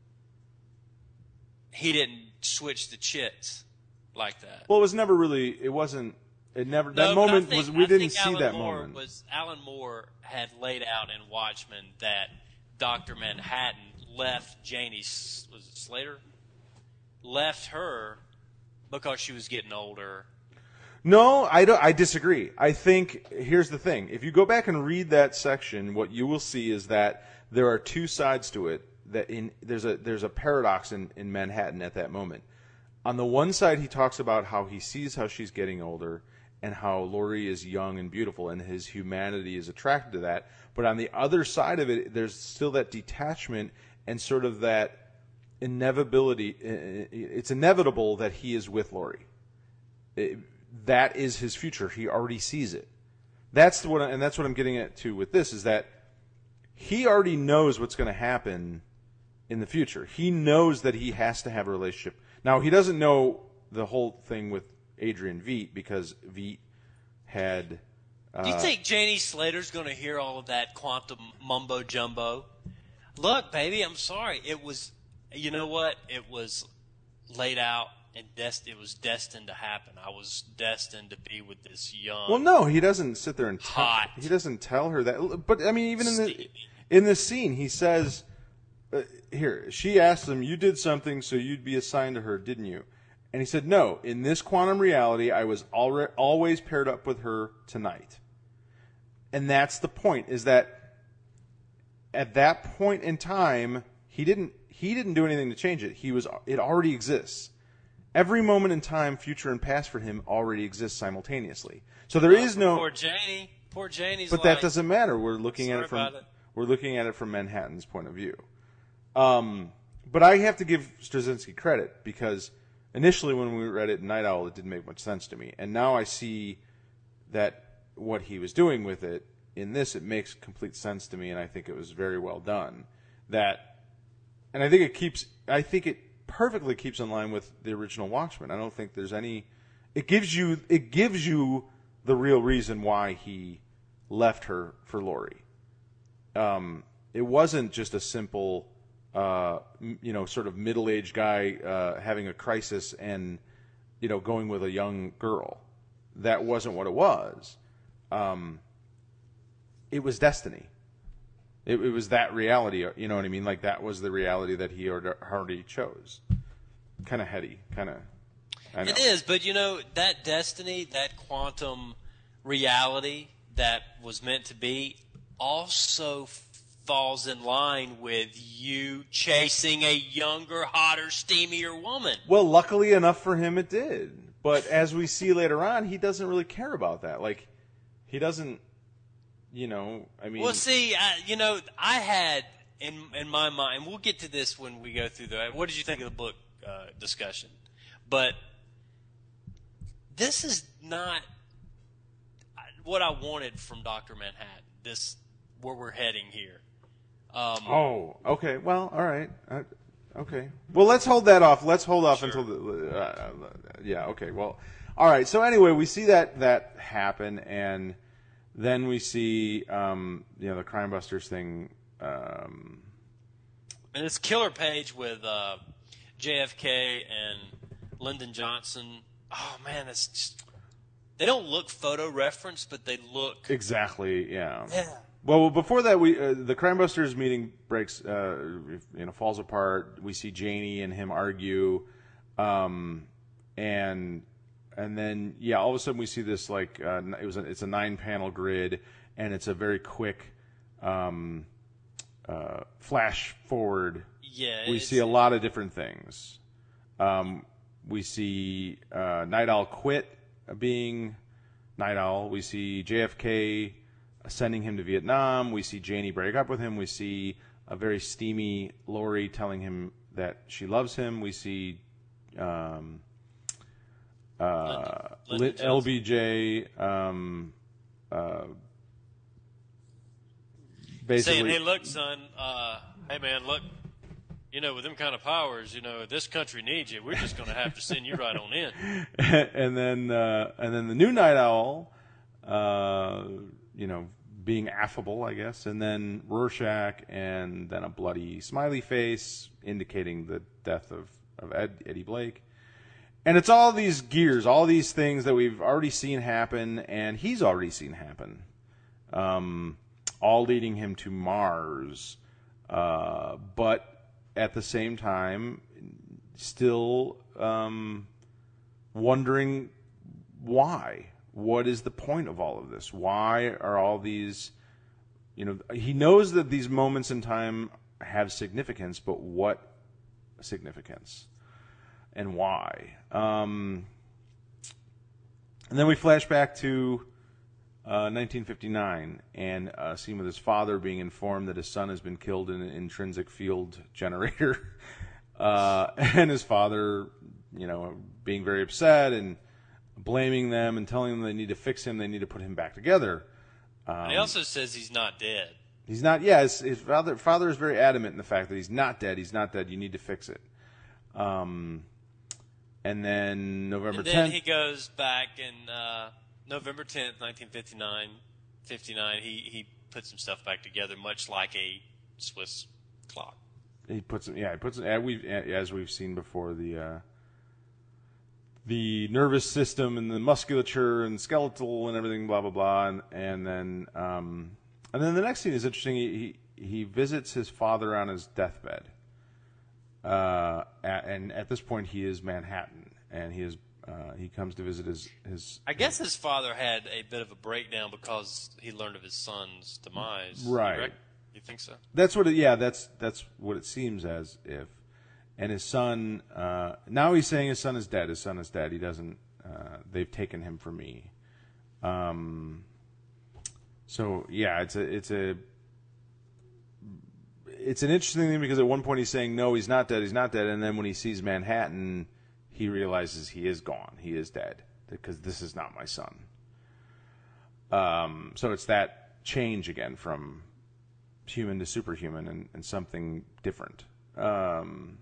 he didn't switch the chits like that. Well, it was never really. It wasn't. It never. No, that but I moment think- was. We I didn't think see Alan that Moore moment. Was Alan Moore had laid out in Watchmen that Doctor Manhattan left Janie S- was it Slater left her because she was getting older. No, I don't. I disagree. I think here's the thing. If you go back and read that section, what you will see is that there are two sides to it. That in there's a there's a paradox in, in Manhattan at that moment. On the one side, he talks about how he sees how she's getting older and how Laurie is young and beautiful, and his humanity is attracted to that. But on the other side of it, there's still that detachment and sort of that inevitability. It's inevitable that he is with Laurie. It, that is his future. He already sees it. That's what, and that's what I'm getting at too with this, is that he already knows what's going to happen in the future. He knows that he has to have a relationship. Now, he doesn't know the whole thing with Adrian Veidt, because Veidt had. Uh, Do you think Janie Slater's going to hear all of that quantum mumbo jumbo? Look, baby, I'm sorry. It was, you know what? It was laid out and dest- it was destined to happen. I was destined to be with this young. Well, no, he doesn't sit there and tell, Hot. he doesn't tell her that. But I mean, even in the Steamy. in this scene, he says, uh, "Here." She asks him, "You did something, so you'd be assigned to her, didn't you?" And he said, "No. In this quantum reality, I was alre- always paired up with her tonight." And that's the point: is that at that point in time, he didn't he didn't do anything to change it. He was it already exists. every moment in time, future and past for him, already exists simultaneously. So there is no poor Janie. Poor Janie's. But like, that doesn't matter. We're looking at sorry it from about it. we're looking at it from Manhattan's point of view. Um, but I have to give Straczynski credit because initially when we read it in Night Owl, it didn't make much sense to me, and now I see that what he was doing with it in this, it makes complete sense to me, and I think it was very well done. That, and I think it keeps. I think it perfectly keeps in line with the original Watchmen. I don't think there's any. It gives you. It gives you. the real reason why he left her for Laurie. Um, it wasn't just a simple, uh, m- you know, sort of middle-aged guy uh, having a crisis and, you know, going with a young girl. That wasn't what it was. Um, it was destiny. It, it was that reality, you know what I mean? Like, that was the reality that he already chose. Kind of heady, kind of... I know. It is, but you know, that destiny, that quantum reality that was meant to be also f- falls in line with you chasing a younger, hotter, steamier woman. Well, luckily enough for him, it did. But as we see later on, he doesn't really care about that. Like, he doesn't, you know, I mean... Well, see, I, you know, I had, in in my mind, we'll get to this when we go through the... What did you think of the book uh, discussion? But... this is not what I wanted from Doctor Manhattan. This, where we're heading here. Um, oh, okay. Well, all right. Uh, okay. Well, let's hold that off. Let's hold off Sure. until the. Uh, uh, yeah. Okay. Well, all right. So anyway, we see that that happen, and then we see, um, you know, the Crime Busters thing. Um, and it's killer page with uh, J F K and Lyndon Johnson. Oh man, that's just, they don't look photo referenced, but they look exactly. Yeah. Yeah. Well, before that, we uh, the Crime Busters meeting breaks, uh, you know, falls apart. We see Janie and him argue, um, and and then yeah, all of a sudden we see this like uh, it was a, it's a nine panel grid, and it's a very quick um, uh, flash forward. Yeah, we it's- see a lot of different things. Um, we see uh, Night Owl quit being Night Owl. We see J F K sending him to Vietnam. We see Janie break up with him. We see a very steamy Laurie telling him that she loves him. We see um, uh, Lyndon Johnson. L B J um, uh, basically saying, "Hey, look, son. Uh, hey, man, look. You know, with them kind of powers, you know, this country needs you. We're just going to have to send you right on in." and then uh, and then the new Night Owl, uh, you know, being affable, I guess, and then Rorschach, and then a bloody smiley face indicating the death of of Ed, Eddie Blake. And it's all these gears, all these things that we've already seen happen, and he's already seen happen, um, all leading him to Mars. Uh, but at the same time, still um, wondering why. What is the point of all of this? Why are all these, you know, he knows that these moments in time have significance, but what significance and why? Um, and then we flash back to uh, nineteen fifty-nine and a scene with his father being informed that his son has been killed in an intrinsic field generator. uh, and his father, you know, being very upset and blaming them and telling them they need to fix him, they need to put him back together. Um, And he also says he's not dead. He's not. Yeah, his, his father father is very adamant in the fact that he's not dead. He's not dead. You need to fix it. Um, and then November And then tenth. he goes back and uh, November tenth, nineteen fifty-nine, fifty-nine, he, he puts some stuff back together, much like a Swiss clock. He puts it. Yeah, he puts it. As we've as we've seen before, the uh, the nervous system and the musculature and skeletal and everything, blah blah blah, and and then um, and then the next scene is interesting. He he, he visits his father on his deathbed, uh, at, and at this point he is Manhattan, and he is uh, he comes to visit his his. I guess his father had a bit of a breakdown because he learned of his son's demise. Right. You, rec- you think so? That's what it. Yeah, that's that's what it seems as if, and his son. Uh, now he's saying his son is dead. His son is dead. He doesn't. Uh, they've taken him from me. Um. So yeah, it's a it's a it's an interesting thing because at one point he's saying no, he's not dead, he's not dead, and then when he sees Manhattan, he realizes he is gone, he is dead because this is not my son. Um. So it's that change again from human to superhuman and, and something different. Um.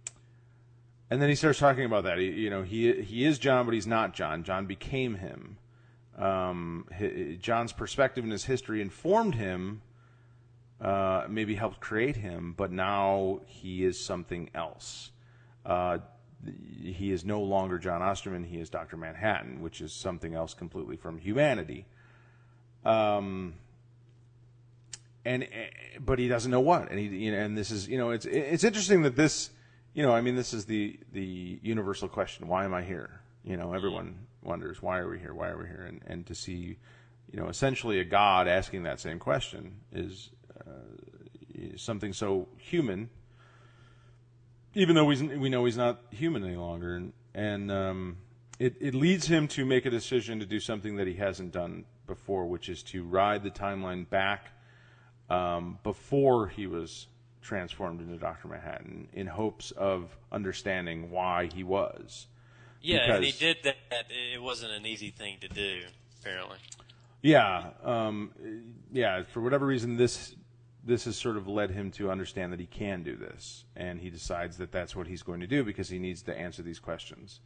And then he starts talking about that. He, you know, he he is John, but he's not John. John became him. Um, his, John's perspective and his history informed him, uh, maybe helped create him, but now he is something else. Uh, he is no longer John Osterman. He is Doctor Manhattan, which is something else completely from humanity. Um, and but he doesn't know what, and he you know, and this is you know, it's it's interesting that this. You know, I mean, this is the, the universal question. Why am I here? You know, everyone wonders, why are we here? Why are we here? And, and to see, you know, essentially a God asking that same question is uh, something so human, even though he's, we know he's not human any longer. And, and um, it, it leads him to make a decision to do something that he hasn't done before, which is to ride the timeline back um, before he was transformed into Doctor Manhattan in hopes of understanding why he was. Yeah, because, and he did that. It wasn't an easy thing to do, apparently. Yeah, um, yeah. For whatever reason, this this has sort of led him to understand that he can do this, and he decides that that's what he's going to do because he needs to answer these questions.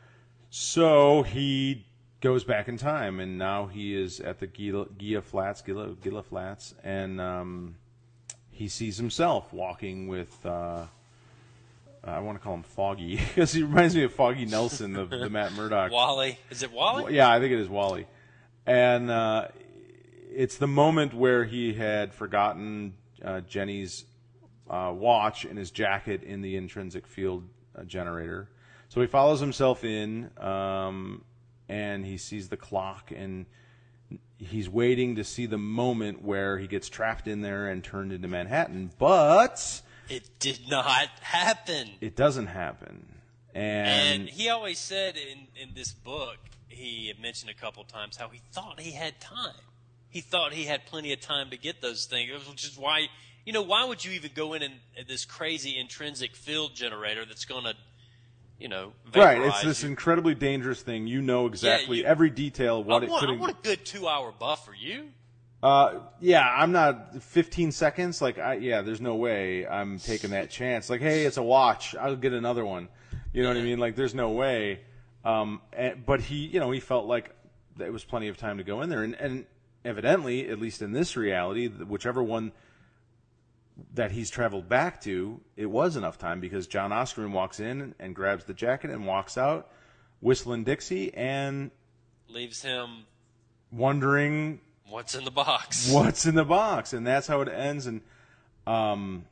So he goes back in time, and now he is at the Gila, Gila Flats, Gila, Gila Flats, and um, he sees himself walking with, uh, I want to call him Foggy, because he reminds me of Foggy Nelson, the, the Matt Murdock. Wally. Is it Wally? Yeah, I think it is Wally. And uh, it's the moment where he had forgotten uh, Jenny's uh, watch in his jacket in the intrinsic field uh, generator. So he follows himself in, um, and he sees the clock, and he's waiting to see the moment where he gets trapped in there and turned into Manhattan, but it did not happen. It doesn't happen. And, and he always said in, in this book, he had mentioned a couple times how he thought he had time. He thought he had plenty of time to get those things, which is why, you know, why would you even go in and this crazy intrinsic field generator that's going to, you know, right, it's this you. incredibly dangerous thing. You know exactly yeah, you, every detail of what I want, it could. I want a good two-hour buffer. You? Uh, yeah, I'm not fifteen seconds. Like, I, yeah, there's no way I'm taking that chance. Like, hey, it's a watch. I'll get another one. You know yeah. what I mean? Like, there's no way. Um, and, but he, you know, he felt like there was plenty of time to go in there, and, and evidently, at least in this reality, whichever one that he's traveled back to, it was enough time because John Osterman walks in and grabs the jacket and walks out, whistling Dixie, and leaves him wondering what's in the box. What's in the box, and that's how it ends. And um,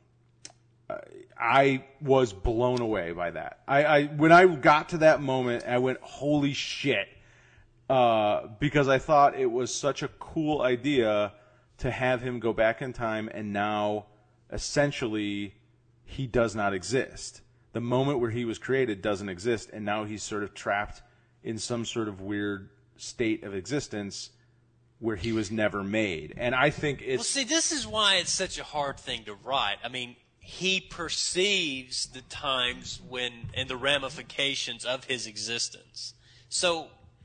I was blown away by that. I, I when I got to that moment, I went, "Holy shit!" Uh, because I thought it was such a cool idea to have him go back in time, and now essentially he does not exist. The moment where he was created doesn't exist, and now he's sort of trapped in some sort of weird state of existence where he was never made. And I think it's... Well, see, this is why it's such a hard thing to write. I mean, he perceives the times when and the ramifications of his existence. So,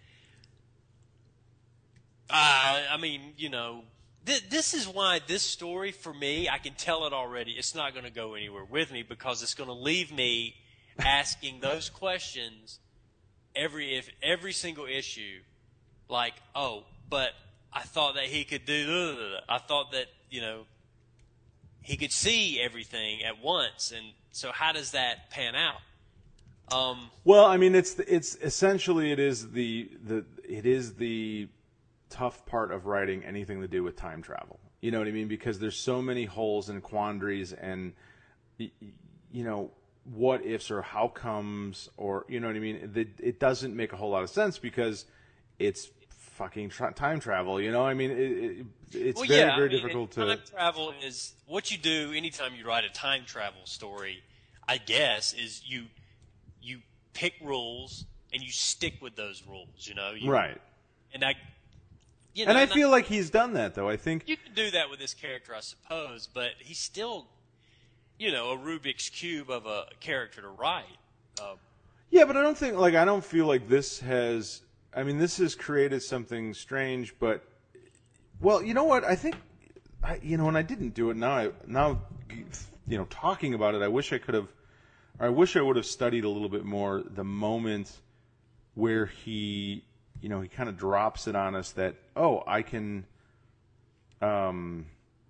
uh, I mean, you know... This is why this story, for me, I can tell it already. It's not going to go anywhere with me because it's going to leave me asking those questions every if every single issue. Like, oh, but I thought that he could do. Blah, blah, blah. I thought that you know he could see everything at once, and so how does that pan out? Um, well, I mean, it's it's essentially it is the the it is the tough part of writing anything to do with time travel. You know what I mean? Because there's so many holes and quandaries and, you know, what ifs or how comes or, you know what I mean? It, it doesn't make a whole lot of sense because it's fucking tra- time travel, you know? I mean, it, it, it's well, very, yeah, very I mean, difficult time to... Time travel is what you do anytime you write a time travel story. I guess, is you you pick rules and you stick with those rules. You know, you, right? And I, you know, and I and feel I, like he's done that though. I think you can do that with this character, I suppose, but he's still, you know, a Rubik's cube of a character to write. Uh, yeah, but I don't think like I don't feel like this has. I mean, this has created something strange, but well, you know what? I think I, you know, and I didn't do it. Now, I, now, you know, talking about it, I wish I could have. I wish I would have studied a little bit more the moment where he, you know, he kind of drops it on us that oh, I can, um,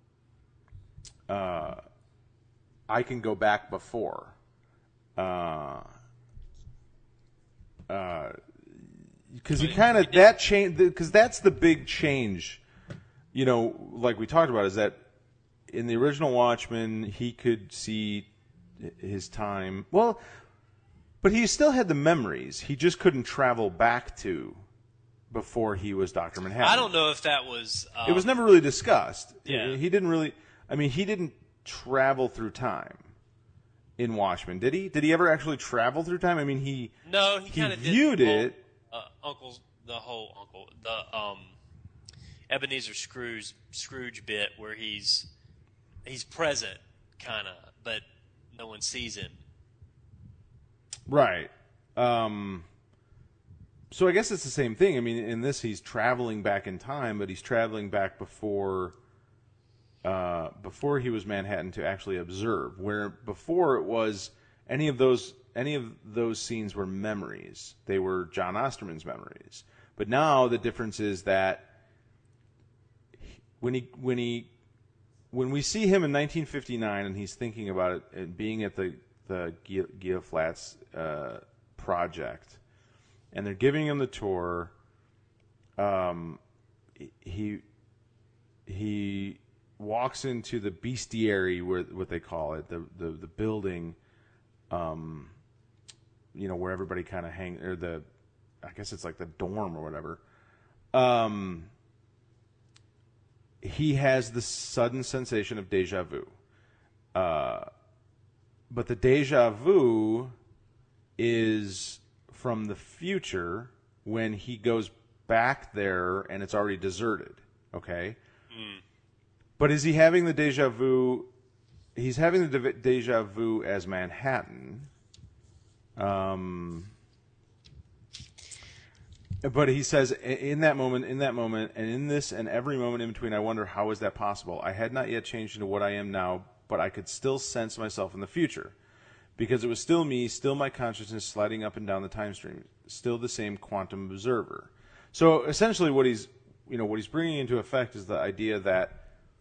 uh, I can go back before, uh, uh. Because he kind of that change because that's the big change, you know, like we talked about, is that in the original Watchmen he could see his time. Well, but he still had the memories. He just couldn't travel back to before he was Doctor Manhattan. I don't know if that was. Um, it was never really discussed. Yeah. He didn't really. I mean, he didn't travel through time in Watchmen, did he? Did he ever actually travel through time? I mean, he no, he, he kind of viewed did the whole, it. Uh, Uncle's the whole Uncle the um, Ebenezer Scrooge Scrooge bit where he's he's present, kind of, but no one sees him. Right. Um, so I guess it's the same thing. I mean, in this, he's traveling back in time, but he's traveling back before uh, before he was Manhattan to actually observe. Where before it was any of those any of those scenes were memories. They were John Osterman's memories. But now the difference is that when he when he when we see him in nineteen fifty-nine and he's thinking about it and being at the the Gia Flats uh, project, and they're giving him the tour. Um, he he walks into the bestiary, where what they call it, the the, the building, um, you know, where everybody kind of hang, or the, I guess it's like the dorm or whatever. Um, he has the sudden sensation of deja vu. Uh, but the deja vu is from the future when he goes back there and it's already deserted. Okay? Mm. But is he having the deja vu? He's having the de- deja vu as Manhattan. Um, but he says, in that moment, in that moment, and in this and every moment in between, I wonder, how is that possible? I had not yet changed into what I am now, but I could still sense myself in the future. Because it was still me, still my consciousness sliding up and down the time stream, still the same quantum observer. So essentially what he's, you know, what he's bringing into effect is the idea that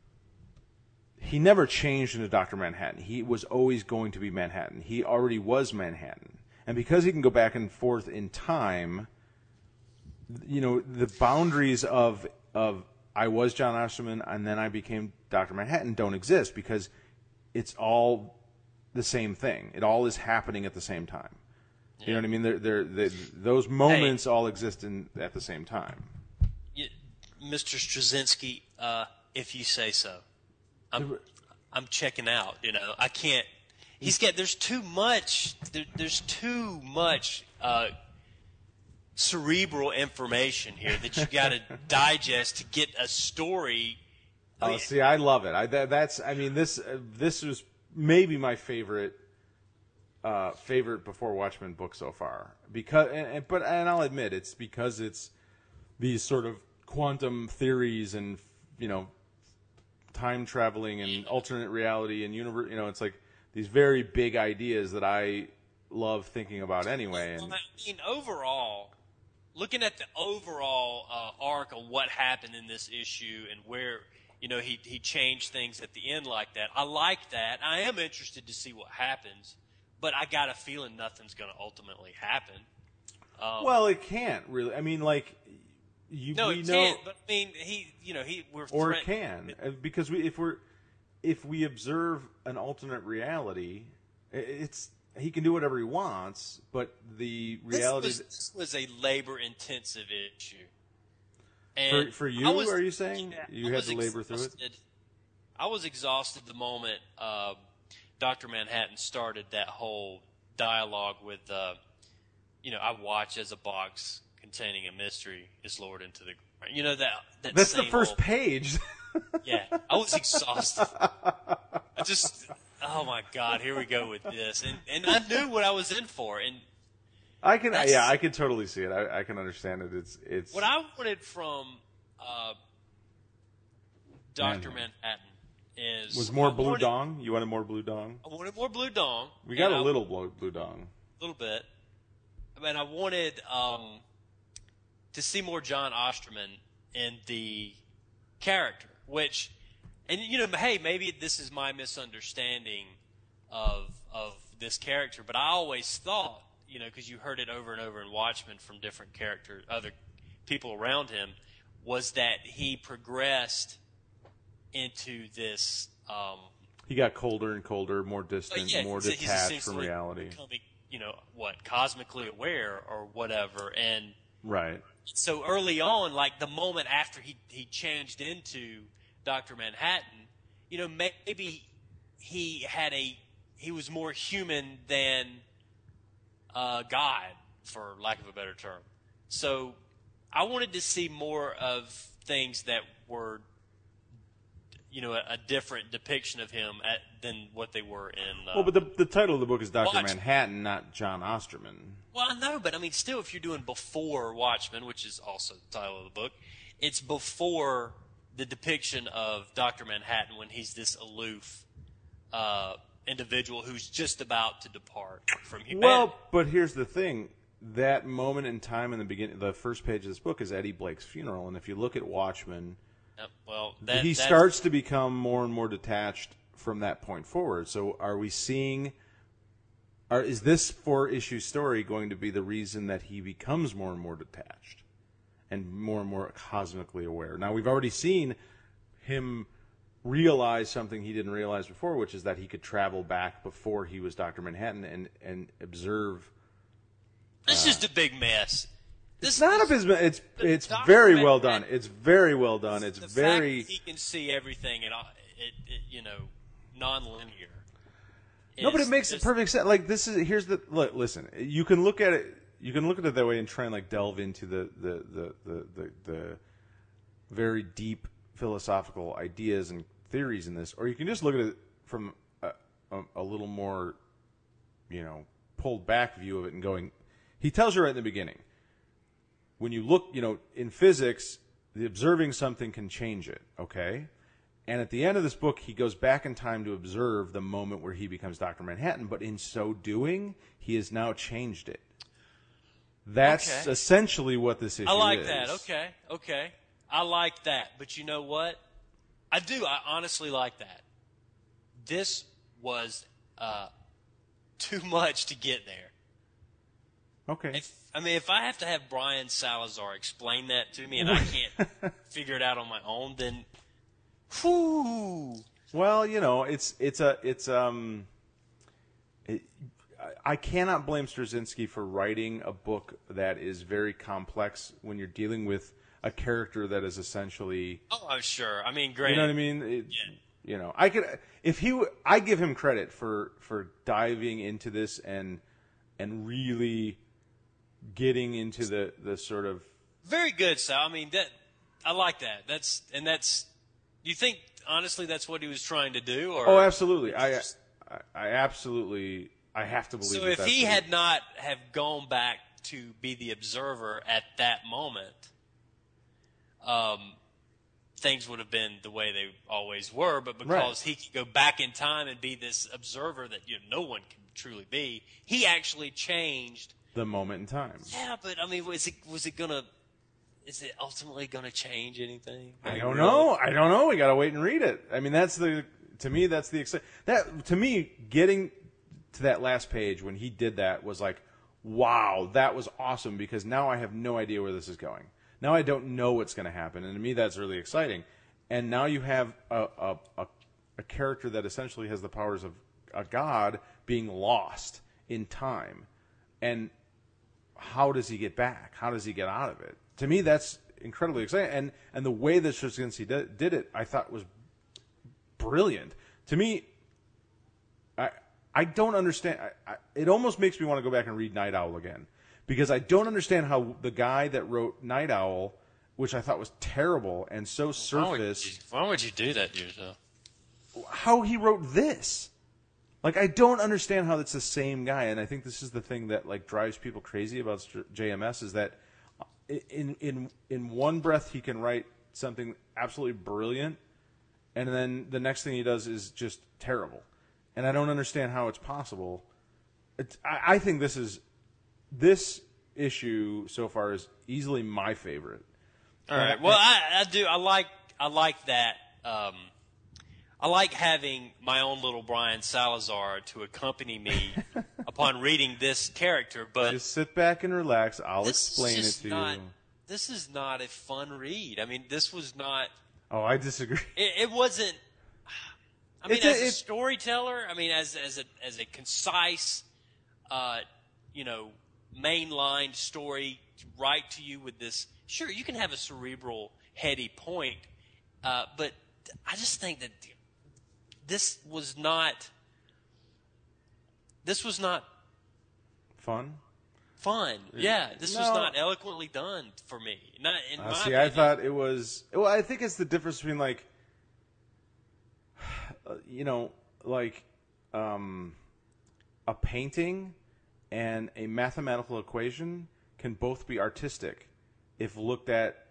he never changed into Doctor Manhattan. He was always going to be Manhattan. He already was Manhattan. And because he can go back and forth in time, you know, the boundaries of of I was John Osterman and then I became Doctor Manhattan don't exist, because it's all the same thing. It all is happening at the same time. Yeah. You know what I mean? They're, they're, they're, those moments hey, all exist in, at the same time. You, Mister Straczynski, uh, if you say so. I'm, I'm checking out. You know, I can't. He's got. There's too much. There, there's too much uh, cerebral information here that you got to digest to get a story. Oh, I mean, see, I love it. I that, that's. I mean, this uh, this was maybe my favorite uh, favorite Before Watchmen book so far. Because, and, and, but and I'll admit it's because it's these sort of quantum theories and, you know, time traveling and alternate reality and universe. You know, it's like these very big ideas that I love thinking about anyway. And well, I mean, overall, looking at the overall uh, arc of what happened in this issue and where, you know, he he changed things at the end like that. I like that. I am interested to see what happens, but I got a feeling nothing's going to ultimately happen. Um, well, it can't really. I mean, like, you no, we it know, can't. But I mean, he, you know, he we're or it can because we if we're if we observe an alternate reality, it's he can do whatever he wants, but the reality this was, this was a labor-intensive issue. And for, for you, was, are you saying yeah, you I had to labor through it? I was exhausted the moment uh, Doctor Manhattan started that whole dialogue with, uh, you know, I watch as a box containing a mystery is lowered into the ground. You know, that, that That's same the first old, page. Yeah, I was exhausted. I just, oh my God, here we go with this. And, and I knew what I was in for. And I can, That's- yeah, I can totally see it. I, I can understand it. It's, it's. what I wanted from uh, Doctor Manhattan. Manhattan is. was more I Blue wanted, Dong. You wanted more Blue Dong. I wanted more Blue Dong. We got and a I- little Blue, Blue Dong. A little bit. I mean, I wanted um, to see more John Osterman in the character, which, and you know, hey, maybe this is my misunderstanding of of this character, but I always thought, you know, because you heard it over and over in Watchmen from different characters, other people around him, was that he progressed into this. Um, He got colder and colder, more distant, But yeah, more he's- he's detached from essentially reality. Becoming, you know, what, cosmically aware or whatever. And Right. so early on, like the moment after he, he changed into Doctor Manhattan, you know, maybe he had a, he was more human than uh, God, for lack of a better term. So I wanted to see more of things that were, you know, a, a different depiction of him at, than what they were in. Uh, Well, but the the title of the book is Doctor Watch- Manhattan, not John Osterman. Well, I know, but I mean, still, if you're doing before Watchmen, which is also the title of the book, it's before the depiction of Doctor Manhattan when he's this aloof uh, individual who's just about to depart from humanity. Well, but here's the thing: that moment in time in the beginning, the first page of this book is Eddie Blake's funeral, and if you look at Watchmen, Yep, well, that, he that's- starts to become more and more detached from that point forward. So, are we seeing? Are, is this four-issue story going to be the reason that he becomes more and more detached and more and more cosmically aware? Now, we've already seen him realize something he didn't realize before, which is that he could travel back before he was Doctor Manhattan and, and observe. It's just a big mess. This It's not a business. It's it's Doctor very Manhattan- well done. It's very well done. It's the very. fact that he can see everything and uh, it, it, you know, non-linear. No, but it is makes just- perfect sense. Like this is here's the look. Listen, you can look at it. You can look at it that way and try and like delve into the the the the, the, the very deep philosophical ideas and theories in this, or you can just look at it from a, a, a little more, you know, pulled back view of it and going. He tells you right in the beginning. When you look, you know, in physics, the observing something can change it. Okay. And at the end of this book, he goes back in time to observe the moment where he becomes Doctor Manhattan, but in so doing, he has now changed it. That's Okay. essentially what this issue is. I like that. Okay, okay. I like that. But you know what? I do. I honestly like that. This was uh, too much to get there. Okay. If, I mean, if I have to have Brian Salazar explain that to me and I can't figure it out on my own, then, whew. Well, you know, it's it's a it's um. It, I- I cannot blame Straczynski for writing a book that is very complex when you're dealing with a character that is essentially. Oh, I'm sure. I mean, great. You know what I mean? It, Yeah. You know, I could if he. w- I give him credit for for diving into this and and really getting into the the sort of. Very good, Sal. I mean, that I like that. That's and that's. You think honestly that's what he was trying to do? Or Oh, absolutely. I I, I absolutely. I have to believe. so that if that's he what had not have gone back to be the observer at that moment, um, things would have been the way they always were. But because he could go back in time and be this observer that you know, no one can truly be, he actually changed. the moment in time. Yeah, but I mean, was it was it gonna? Is it ultimately gonna change anything? I Like, don't really? know. I don't know. We gotta wait and read it. I mean, that's the to me that's the exci- that to me getting to that last page when he did that was like, wow, that was awesome because now I have no idea where this is going. Now I don't know what's going to happen, and to me that's really exciting. And now you have a a, a a character that essentially has the powers of a god being lost in time, and how does he get back? How does he get out of it? To me, that's incredibly exciting. And and the way that Straczynski did, did it, I thought was brilliant. To me, I I don't understand. I, I, it almost makes me want to go back and read Night Owl again, because I don't understand how the guy that wrote Night Owl, which I thought was terrible and so surface, why would you, why would you do that to yourself? How he wrote this. Like, I don't understand how it's the same guy, and I think this is the thing that like drives people crazy about J M S, is that in in in one breath he can write something absolutely brilliant, and then the next thing he does is just terrible, and I don't understand how it's possible. It's, I, I think this is this issue so far is easily my favorite. All right. Well, I, I do. I like. I like that. Um, I like having my own little Brian Salazar to accompany me upon reading this character. But just sit back and relax. I'll this explain is it just to not, you. This is not a fun read. I mean, this was not. Oh, I disagree. It, it wasn't. I mean, It's a- as a, it- storyteller, I mean, as as a as a concise, uh, you know, mainline story, right to you with this. Sure, you can have a cerebral, heady point, uh, but I just think that this was not. This was not Fun. fun. Yeah, this was No. not eloquently done for me. Not in Uh, my see, opinion. I thought it was. Well, I think it's the difference between like, uh, you know, like um, a painting and a mathematical equation can both be artistic if looked at,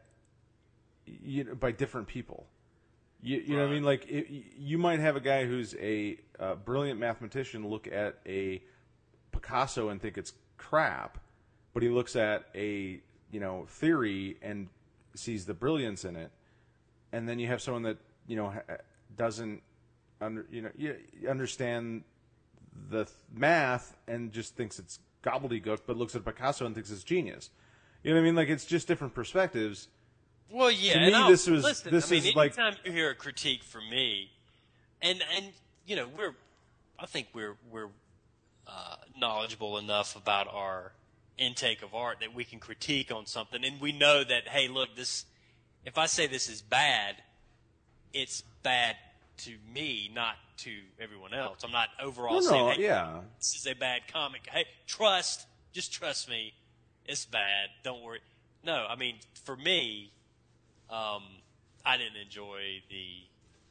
you know, by different people. You, you know what I mean? Like, it, you might have a guy who's a uh, brilliant mathematician look at a Picasso and think it's crap, but he looks at a, you know, theory and sees the brilliance in it. And then you have someone that, you know, ha- doesn't under, you know, you understand the th- math and just thinks it's gobbledygook, but looks at Picasso and thinks it's genius. You know what I mean? Like, it's just different perspectives. Well, yeah. To and me, I'll- this was- listen, this I mean, is like- anytime you hear a critique from me, and and you know, we're, I think we're we're uh, knowledgeable enough about our intake of art that we can critique on something, and we know that, hey, look, this. If I say this is bad, it's bad to me, not to everyone else. I'm not overall No, saying, no, hey, yeah. this is a bad comic. Hey, trust, just trust me, it's bad. Don't worry. No, I mean, for me, um, I didn't enjoy the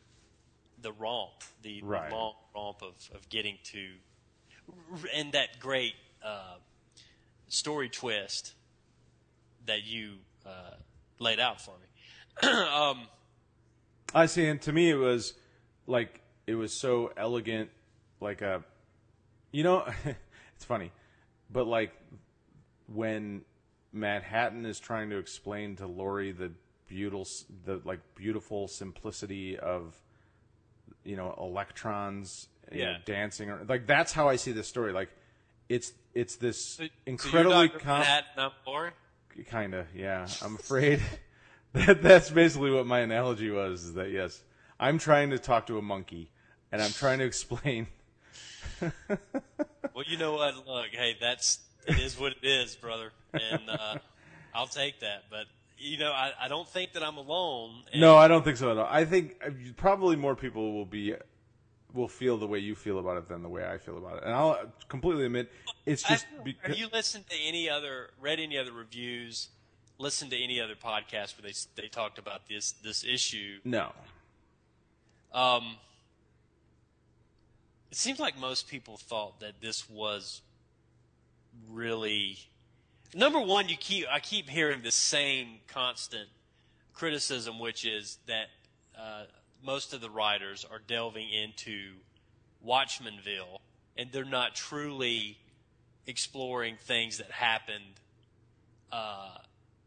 the romp, the, Right. the long romp of, of getting to, and that great uh, story twist that you uh, laid out for me. um, I see, and to me it was like it was so elegant, like a, you know, it's funny, but like when Manhattan is trying to explain to Laurie the beautiful, the like beautiful simplicity of, you know, electrons, you know, Yeah. dancing, or like that's how I see this story. Like it's it's this so, incredibly so you're Doctor com- Manhattan, not Laurie? kind of, yeah. I'm afraid that that's basically what my analogy was. Is that yes, I'm trying to talk to a monkey, and I'm trying to explain. Well, you know what? Look, hey, that's it is what it is, brother, and uh, I'll take that. But you know, I, I don't think that I'm alone. And No, I don't think so at all. I think uh, probably more people will be will feel the way you feel about it than the way I feel about it. And I'll completely admit, it's just I- because have you listened to any other, read any other reviews, listened to any other podcasts where they they talked about this this issue? no. Um, it seems like most people thought that this was really number one. You keep I keep hearing the same constant criticism, which is that uh, most of the writers are delving into Watchmanville, and they're not truly exploring things that happened uh,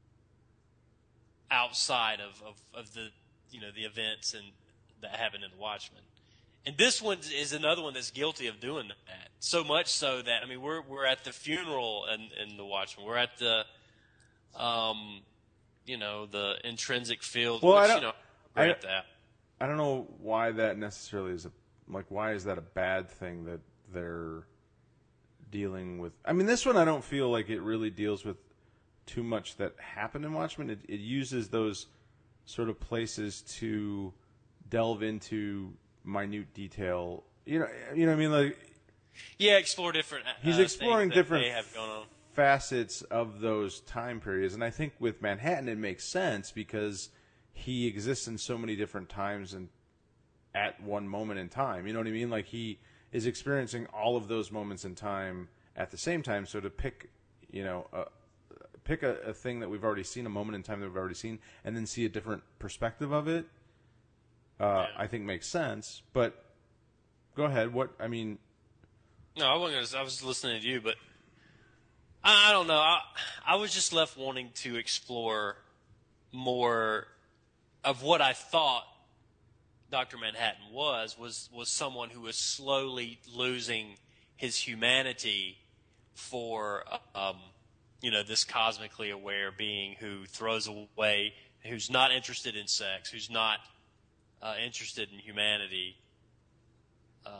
outside of, of, of the you know the events and that happened in the Watchmen. And this one is another one that's guilty of doing that. So much so that I mean we're we're at the funeral in, in the Watchmen. We're at the um you know the intrinsic field. Well, I which, don't- you know, I- we're at that. I don't know why that necessarily is a like why is that a bad thing that they're dealing with. I mean, this one I don't feel like it really deals with too much that happened in Watchmen. It, it uses those sort of places to delve into minute detail you know, you know what I mean? Like, yeah, explore different. Uh, he's exploring things that different they have going on. facets of those time periods, and I think with Manhattan it makes sense because he exists in so many different times and at one moment in time. You know what I mean? Like he is experiencing all of those moments in time at the same time. So to pick, you know, uh, pick a, a thing that we've already seen, a moment in time that we've already seen, and then see a different perspective of it, uh, yeah. I think makes sense. But go ahead. What I mean. No, I wasn't gonna, I was listening to you, but I, I don't know. I, I was just left wanting to explore more of what I thought Doctor Manhattan was, was, was someone who was slowly losing his humanity for, um, you know, this cosmically aware being who throws away, who's not interested in sex, who's not uh, interested in humanity. Uh,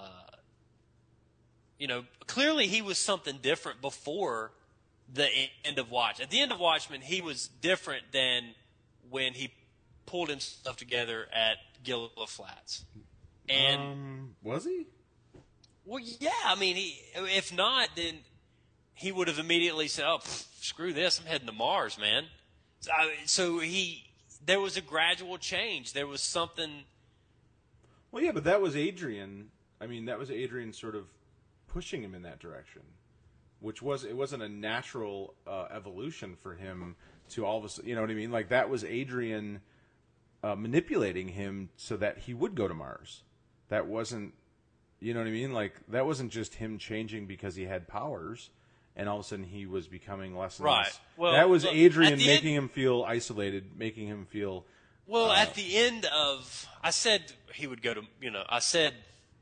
you know, clearly he was something different before the end of Watch. At the end of Watchmen, he was different than when he pulled himself together at Gilliland Flats. And um, was he? Well, yeah. I mean, he, if not, then he would have immediately said, "Oh, pff, screw this! I'm heading to Mars, man." So, I, so he, there was a gradual change. There was something. Well, yeah, but that was Adrian. I mean, that was Adrian sort of pushing him in that direction, which was it wasn't a natural uh, evolution for him to all of a sudden. You know what I mean? Like that was Adrian. Uh, manipulating him so that he would go to Mars. That wasn't, you know what I mean? Like, that wasn't just him changing because he had powers, and all of a sudden he was becoming less and right. less. Well, that was look, Adrian making end, him feel isolated, making him feel... Well, uh, at the end of... I said he would go to, you know, I said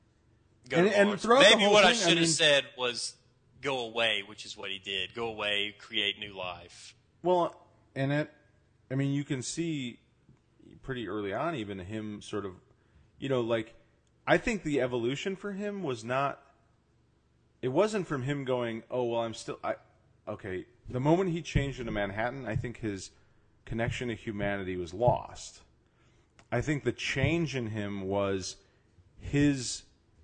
go and, to and Mars. throughout Maybe the whole what thing, I should I have mean, said was go away, which is what he did. Go away, create new life. Well, and it... I mean, you can see... pretty early on, even him sort of, you know, like, I think the evolution for him was not, it wasn't from him going, oh, well, I'm still, I, okay, the moment he changed into Manhattan, I think his connection to humanity was lost. I think the change in him was his,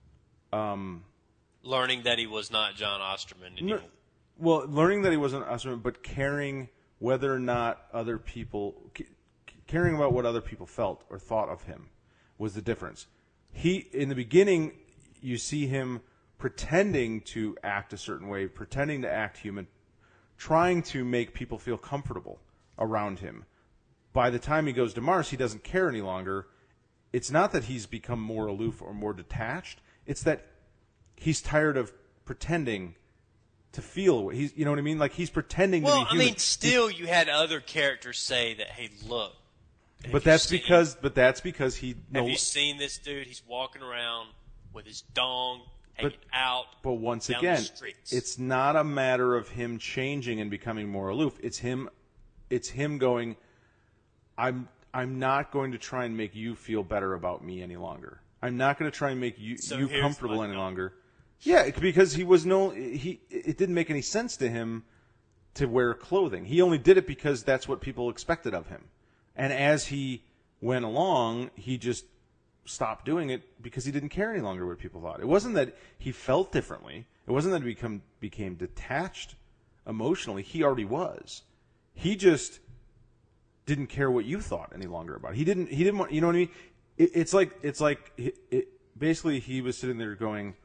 um... learning that he was not John Osterman anymore. No, well, learning that he wasn't Osterman, but caring whether or not other people... caring about what other people felt or thought of him was the difference. He, in the beginning, you see him pretending to act a certain way, pretending to act human, trying to make people feel comfortable around him. By the time he goes to Mars, he doesn't care any longer. It's not that he's become more aloof or more detached. It's that he's tired of pretending to feel. He's, you know what I mean? Like he's pretending well, to be human. I mean, still, you had other characters say that, "Hey, look." But that's because, but that's because he. Have no, you seen this dude? He's walking around with his dong hanging but, out. But once down again, the streets. It's not a matter of him changing and becoming more aloof. It's him. It's him going. I'm. I'm not going to try and make you feel better about me any longer. I'm not going to try and make you So you here's comfortable my any note. longer. Yeah, because he was no. He. It didn't make any sense to him to wear clothing. He only did it because that's what people expected of him. And as he went along, he just stopped doing it because he didn't care any longer what people thought. It wasn't that he felt differently. It wasn't that he become, became detached emotionally. He already was. He just didn't care what you thought any longer about it. He didn't. He didn't want. You know what I mean? It, it's like it's like it, it, basically he was sitting there going,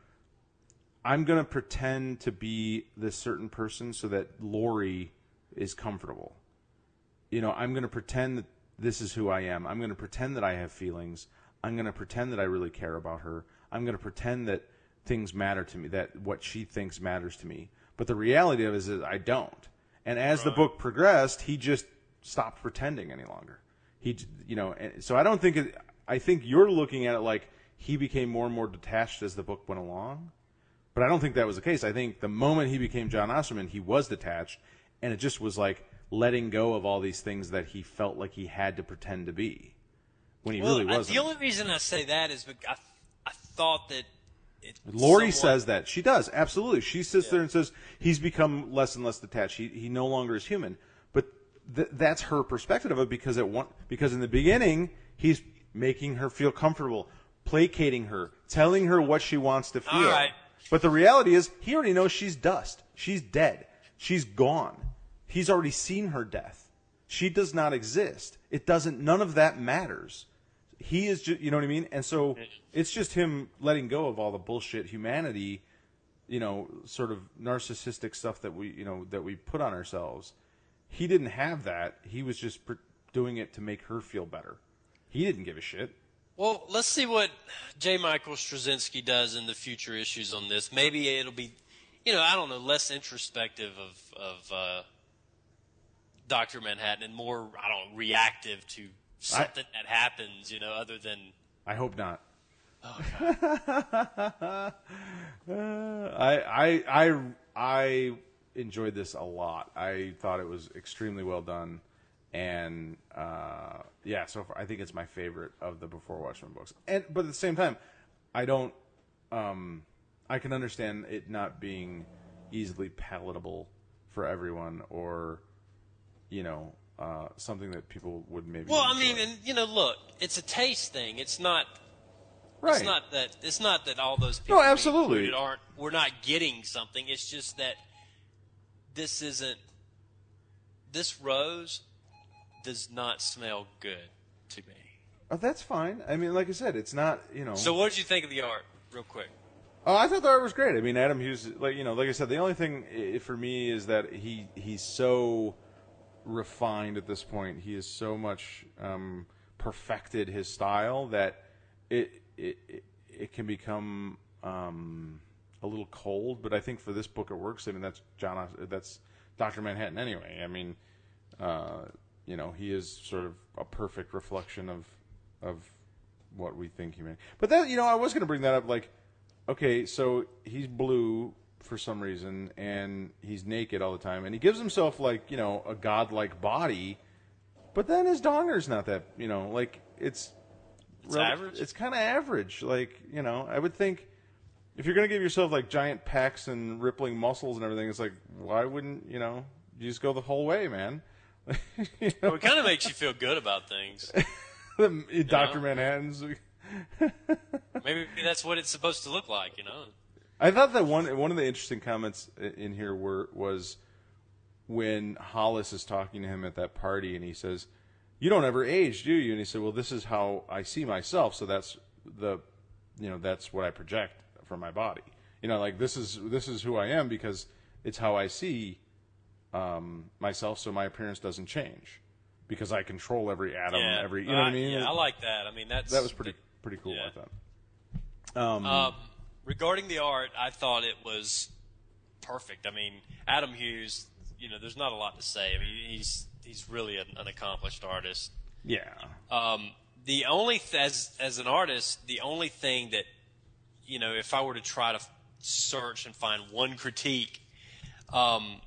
"I'm going to pretend to be this certain person so that Lori is comfortable. You know, I'm going to pretend that this is who I am. I'm going to pretend that I have feelings. I'm going to pretend that I really care about her. I'm going to pretend that things matter to me, that what she thinks matters to me. But the reality of it is that I don't." And as Right. the book progressed, he just stopped pretending any longer. He, you know, and so I don't think it, I think you're looking at it like he became more and more detached as the book went along. But I don't think that was the case. I think the moment he became John Osterman, he was detached, and it just was like letting go of all these things that he felt like he had to pretend to be when he well, really I- wasn't. the only reason I say that is because I, I thought that it Lori somewhat- says that. She does, absolutely. She sits Yeah. there and says he's become less and less detached. He he no longer is human. But th- that's her perspective of it because it want, because in the beginning he's making her feel comfortable, placating her, telling her what she wants to feel. All right. But the reality is, he already knows she's dust. She's dead. She's gone. He's already seen her death. She does not exist. It doesn't, none of that matters. He is just, you know what I mean? And so it's just him letting go of all the bullshit humanity, you know, sort of narcissistic stuff that we, you know, that we put on ourselves. He didn't have that. He was just pr- doing it to make her feel better. He didn't give a shit. Well, let's see what J. Michael Straczynski does in the future issues on this. Maybe it'll be, you know, I don't know, less introspective of, of uh, Doctor Manhattan and more, I don't know, reactive to something I, that happens, you know, other than... I hope not. Oh, God. uh, I, I, I, I enjoyed this a lot. I thought it was extremely well done. And, uh, yeah, so far, I think it's my favorite of the Before Watchmen books. And, but at the same time, I don't, um, I can understand it not being easily palatable for everyone or, you know, uh, something that people would maybe Well, enjoy. I mean, and, you know, look, it's a taste thing. It's not, right. it's not that, it's not that all those people No, absolutely. included aren't, we're not getting something. It's just that this isn't, this rose does not smell good to me. Oh, that's fine. I mean, like I said, it's not, you know. So what did you think of the art, real quick? Oh, I thought the art was great. I mean, Adam Hughes, like you know, like I said, the only thing i- for me is that he he's so refined at this point. He has so much um, perfected his style that it it it, it can become um, a little cold. But I think for this book it works. I mean, that's John. That's Doctor Manhattan anyway. I mean. Uh, You know, he is sort of a perfect reflection of of what we think he may. But that, you know, I was going to bring that up. Like, okay, so he's blue for some reason, and he's naked all the time, and he gives himself like, you know, a godlike body. But then his donger's not that, you know, like it's It's average? It's kind of average. Like, you know, I would think if you're going to give yourself like giant pecs and rippling muscles and everything, it's like, why wouldn't, you know, you just go the whole way, man? You know? Well, it kind of makes you feel good about things. Doctor know? Manhattan's. Maybe that's what it's supposed to look like, you know? I thought that one one of the interesting comments in here were was when Hollis is talking to him at that party, and he says, "You don't ever age, do you?" And he said, "Well, this is how I see myself, so that's the, you know, that's what I project from my body. You know, like this is this is who I am because it's how I see." Um, myself, so my appearance doesn't change because I control every atom, Yeah, every you know what I I- mean. Yeah, I like that. I mean, that's That was pretty pretty cool. Yeah. I thought. Um, Um, regarding the art, I thought it was perfect. I mean, Adam Hughes, you know, there's not a lot to say. I mean, he's he's really an, an accomplished artist. yeah, Um, the only th- as as an artist, the only thing that, you know, if I were to try to f- search and find one critique, um,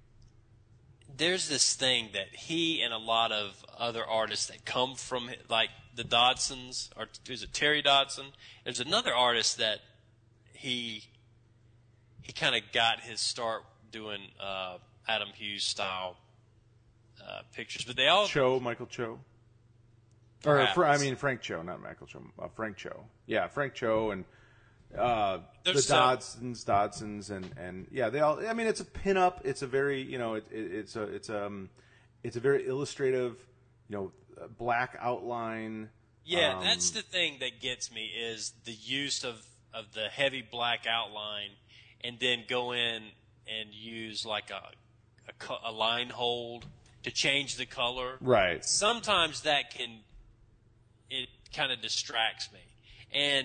there's this thing that he and a lot of other artists that come from, like the Dodsons, or is it Terry Dodson? There's another artist that he he kind of got his start doing uh, Adam Hughes style uh, pictures, but they all Cho, Michael Cho, or Perhaps. Fra- I mean Frank Cho, not Michael Cho, uh, Frank Cho. Yeah, Frank Cho and uh, the There's some- Dodsons, Dodsons, and and yeah, they all. I mean, it's a pinup. It's a very, you know, it, it, it's a it's um it's a very illustrative, you know, uh, black outline. Yeah, um, that's the thing that gets me is the use of, of the heavy black outline, and then go in and use like a, a co- a line hold to change the color. right. Sometimes that can it kind of distracts me, and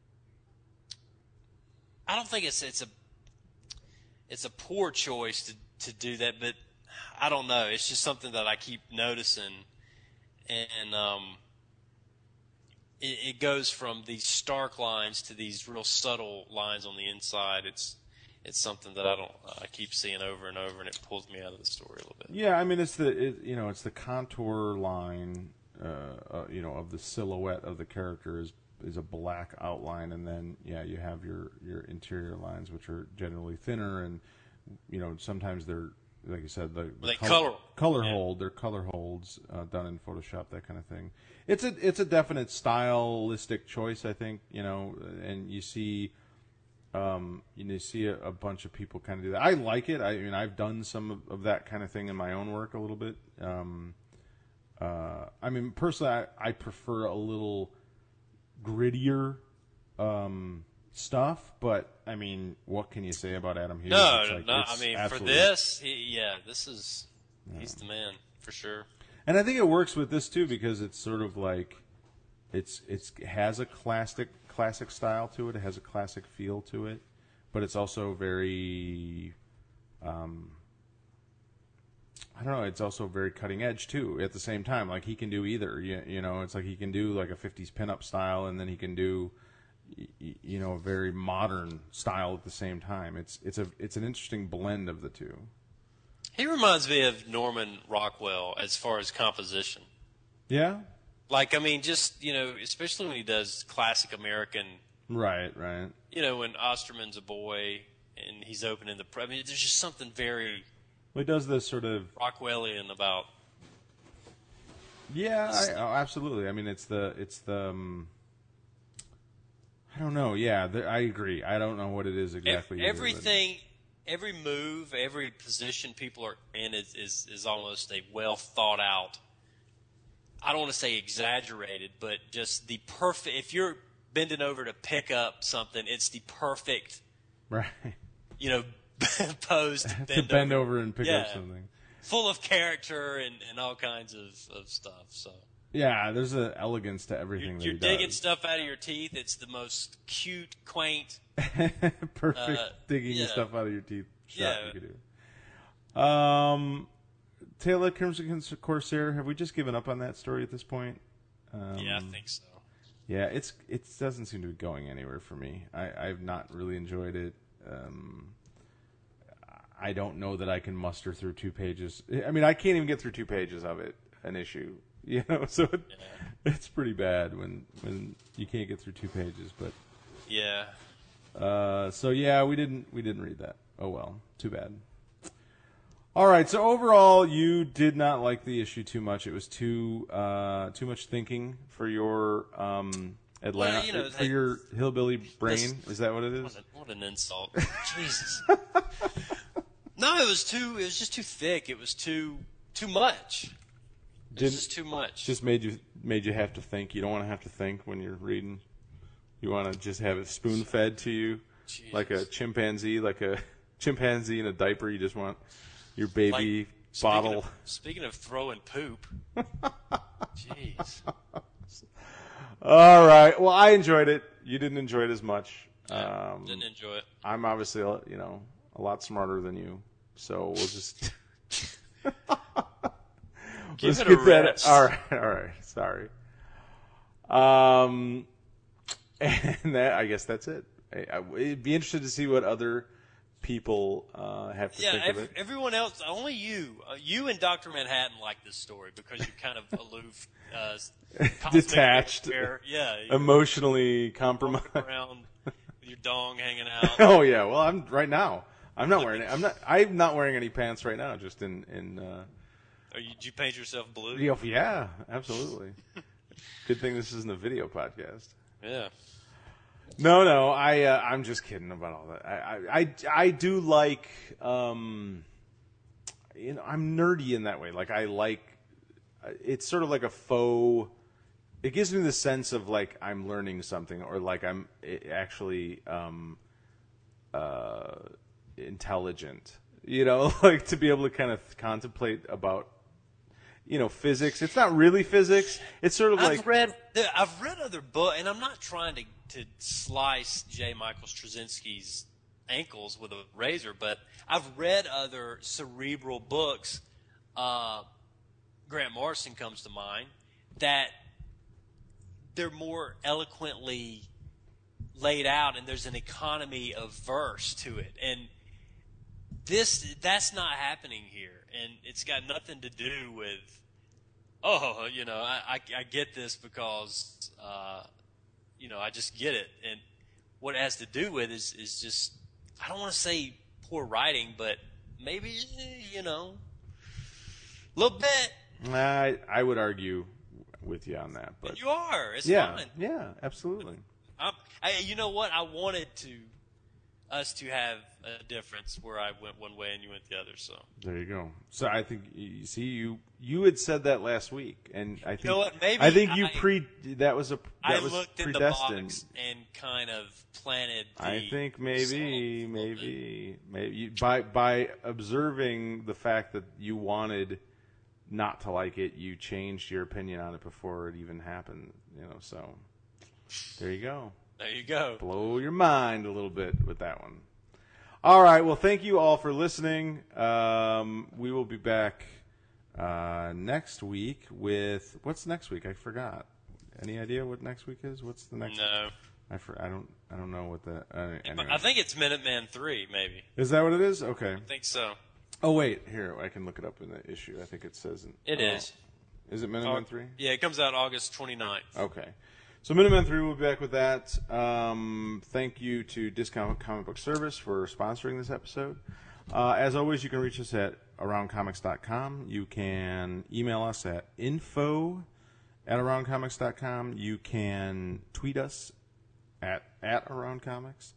I don't think it's it's a it's a poor choice to to do that, but I don't know. It's just something that I keep noticing, and um. It, it goes from these stark lines to these real subtle lines on the inside. It's it's something that I don't I keep seeing over and over, and it pulls me out of the story a little bit. Yeah, I mean it's the it, you know it's the contour line, uh, uh, you know, of the silhouette of the character is is a black outline, and then yeah, you have your your interior lines, which are generally thinner, and you know sometimes they're like you said, the, the They color color. color Yeah. hold, they're color holds uh, done in Photoshop, that kind of thing. It's a it's a definite stylistic choice, I think. You know, and you see. Um, you know, you see a, a bunch of people kind of do that. I like it. I mean, I've done some of, of that kind of thing in my own work a little bit. Um, uh, I mean, personally, I, I prefer a little grittier um, stuff. But I mean, what can you say about Adam Hughes? No, It's like- no. it's I mean, for absolutely- this, he, yeah, this is he's the man for sure. and I think it works with this too because it's sort of like it's it's it has a classic classic style to it. It has a classic feel to it, but it's also very, um, I don't know. It's also very cutting edge too. At the same time, like he can do either. You, you know, it's like he can do like a fifties pinup style, and then he can do, y- you know, a very modern style at the same time. It's it's a it's an interesting blend of the two. He reminds me of Norman Rockwell as far as composition. Yeah. Like, I mean, just, you know, especially when he does classic American, Right. Right. you know, when Osterman's a boy and he's opening the, I mean, there's just something very Well, he does this sort of Rockwellian about, Yeah, I, oh, absolutely. I mean, it's the it's the. Um, I don't know. Yeah, the, I agree. I don't know what it is exactly. ev- either, but- everything, every move, every position people are in is, is, is almost a well thought out, I don't want to say exaggerated, but just the perfect, if you're bending over to pick up something, it's the perfect, right you know, pose to bend, to bend over. over and pick Yeah. up something. Full of character and, and all kinds of, of stuff. So Yeah, there's an elegance to you're, everything that you're he digging does. stuff out of your teeth. It's the most cute, quaint. Perfect uh, digging yeah. stuff out of your teeth shot Yeah. you could do. Um, Taylor Crimson Corsair. Have we just given up on that story at this point? Um, Yeah, I think so. Yeah, it's it doesn't seem to be going anywhere for me. I, I've not really enjoyed it. Um, I don't know that I can muster through two pages. I mean, I can't even get through two pages of it, an issue. You know, so it, Yeah. it's pretty bad when when you can't get through two pages. But Yeah. uh, so yeah, we didn't we didn't read that. Oh well, too bad. All right, so overall, you did not like the issue too much. It was too uh, too much thinking for your um, Atlanta Well, you know, for they- your hillbilly brain. Is that what it What, is? a, what an insult. Jesus. No, it was too, it was just too thick. It was too, too much. It was Didn't- just too much. Just made you made you have to think. You don't want to have to think when you're reading. You want to just have it spoon fed to you, like a Jesus. chimpanzee, like a chimpanzee in a diaper. You just want your baby Like, bottle. Speaking of, speaking of throwing poop. Jeez. All right. Well, I enjoyed it. You didn't enjoy it as much. Yeah, Um, didn't enjoy it. I'm obviously, uh, you know, a lot smarter than you, so we'll just Give let's it a get that. rest. All right, all right. Sorry. Um, and that I guess that's it. I, I, it'd be interested to see what other people uh, have to Yeah, think ev- of it. everyone else, only you. Uh, you and Doctor Manhattan like this story because you're kind of aloof, uh, cosmic Detached. warfare. Yeah, you're Emotionally compromised. around with your dong hanging out. Oh yeah. Well, I'm right now. I'm not wearing. I'm not. I'm not wearing any pants right now. Just in in. Uh, Or you, did you paint yourself blue? Yeah, yeah, absolutely. Good thing this isn't a video podcast. Yeah. No, no, I, uh, I'm just kidding about all that. I, I, I, I do like, um, you know, I'm nerdy in that way. Like, I like, it's sort of like a faux. It gives me the sense of like I'm learning something, or like I'm actually um, uh, intelligent. You know, like to be able to kind of contemplate about. You know, physics. It's not really physics. It's sort of I've like read I've read other books, and I'm not trying to, to slice J. Michael Straczynski's ankles with a razor, but I've read other cerebral books. Uh, Grant Morrison comes to mind, that they're more eloquently laid out, and there's an economy of verse to it. And this that's not happening here, and it's got nothing to do with. Oh, you know, I, I, I get this because, uh, you know, I just get it. And what it has to do with is, is just, I don't want to say poor writing, but maybe, you know, a little bit. I I would argue with you on that, but You are. It's yeah, fine. yeah, absolutely. I'm, I, you know what? I wanted to us to have a difference where I went one way and you went the other. So There you go. So I think you see you you had said that last week, and I think know what? Maybe I think you I- pre that was a that I was looked in the predestined. box and kind of planted. The I think salt maybe, a little bit. maybe, maybe you, by by observing the fact that you wanted not to like it, you changed your opinion on it before it even happened. You know, so there you go. There you go. Blow your mind a little bit with that one. All right. Well, thank you all for listening. Um, we will be back uh, next week with what's next week? I forgot. Any idea what next week is? What's the next? No, I for, I don't I don't know what the. Uh, anyway. I think it's Minuteman three, maybe. Is that what it is? Okay. I think so. Oh wait, here I can look it up in the issue. I think it says in, It oh. is. Is it Minuteman three? Yeah, it comes out August twenty-ninth. Okay. So Minuteman three will be back with that. Um, thank you to Discount Comic Book Service for sponsoring this episode. Uh, as always, you can reach us at around comics dot com. You can email us at info at around comics dot com. You can tweet us at, at aroundcomics.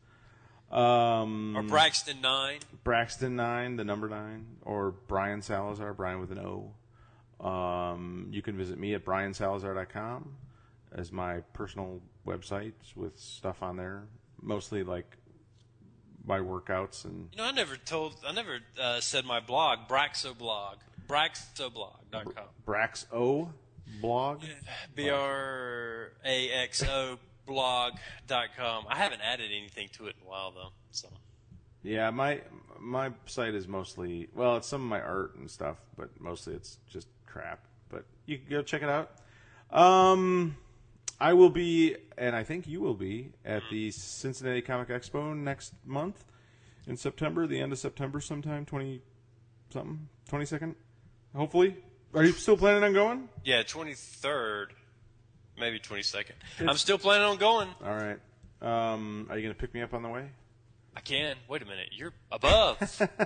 Um, Or Braxton nine. Braxton nine, the number nine, or Brian Salazar, Brian with an O. Um, you can visit me at brian salazar dot com as my personal website with stuff on there, mostly like my workouts and You know, I never told, I never uh, said my blog, Braxoblog, braxoblog dot com. Braxo blog. B R A X O blog dot com. I haven't added anything to it in a while, though. So Yeah, my my site is mostly, well, it's some of my art and stuff, but mostly it's just crap. But you can go check it out. Um, I will be, and I think you will be, at the Cincinnati Comic Expo next month in September, the end of September sometime, twenty something, twenty-second, hopefully. Are you still planning on going? yeah, twenty-third, maybe twenty-second. I'm still planning on going. All right. Um, are you going to pick me up on the way? I can. Wait a minute. You're above.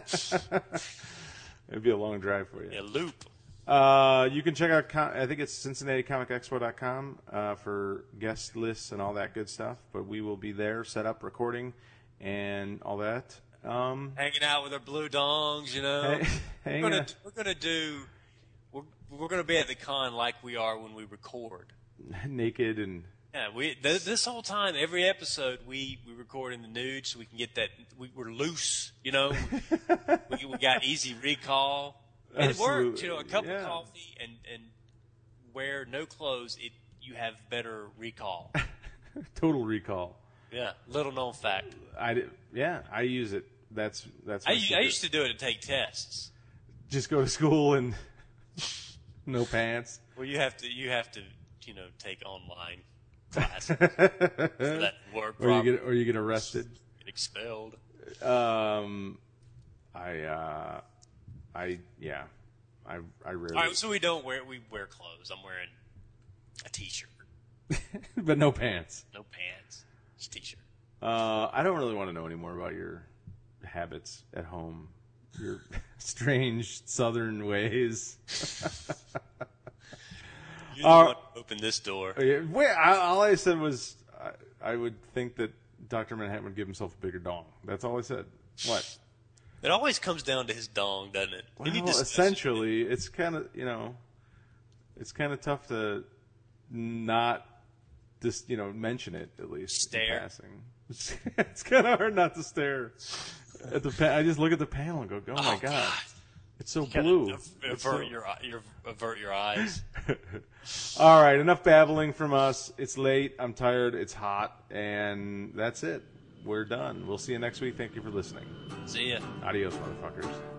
It'd be a long drive for you. yeah, loop. Uh, you can check out, com- I think it's cincinnati comic expo dot com uh, for guest lists and all that good stuff. But we will be there, set up, recording, and all that. Um, Hanging out with our blue dongs, you know. Hey, we're hanging gonna out. we're gonna do. We're we're gonna be at the con like we are when we record. naked and Yeah, we th- this whole time, every episode, we, we record in the nude so we can get that. We, we're loose, you know. we, we got easy recall, and it worked. You know, a cup Absolutely, of yeah. coffee and and wear no clothes. It you have better recall. Total Recall. Yeah, little known fact. I did, yeah, I use it. That's that's. I, my u- I secret. used to do it to take tests. just go to school and no pants. Well, you have to you have to you know take online classes so that work Or you properly. get or you get arrested. Get expelled. Um, I uh, I yeah, I I rarely. All right, so we don't wear we wear clothes. I'm wearing a t-shirt, but no pants. no pants, just t-shirt. Uh, I don't really want to know anymore about your habits at home, your strange Southern ways. You Uh, want to open this door. Oh, yeah, wait, I, all I said was I, I would think that Doctor Manhattan would give himself a bigger dong. That's all I said. What? It always comes down to his dong, doesn't it? Well, Any discussion- essentially, it's kind of you know, it's kind of tough to not just you know mention it at least Stare. in passing. It's kind of hard not to stare at the. Pa- I just look at the panel and go, "Oh, my Oh, god, God. it's so Gotta blue." av- It's Avert so- your, eye- your avert your eyes. All right, enough babbling from us. It's late. I'm tired. It's hot, and that's it. We're done. We'll see you next week. Thank you for listening. See ya. Adios, motherfuckers.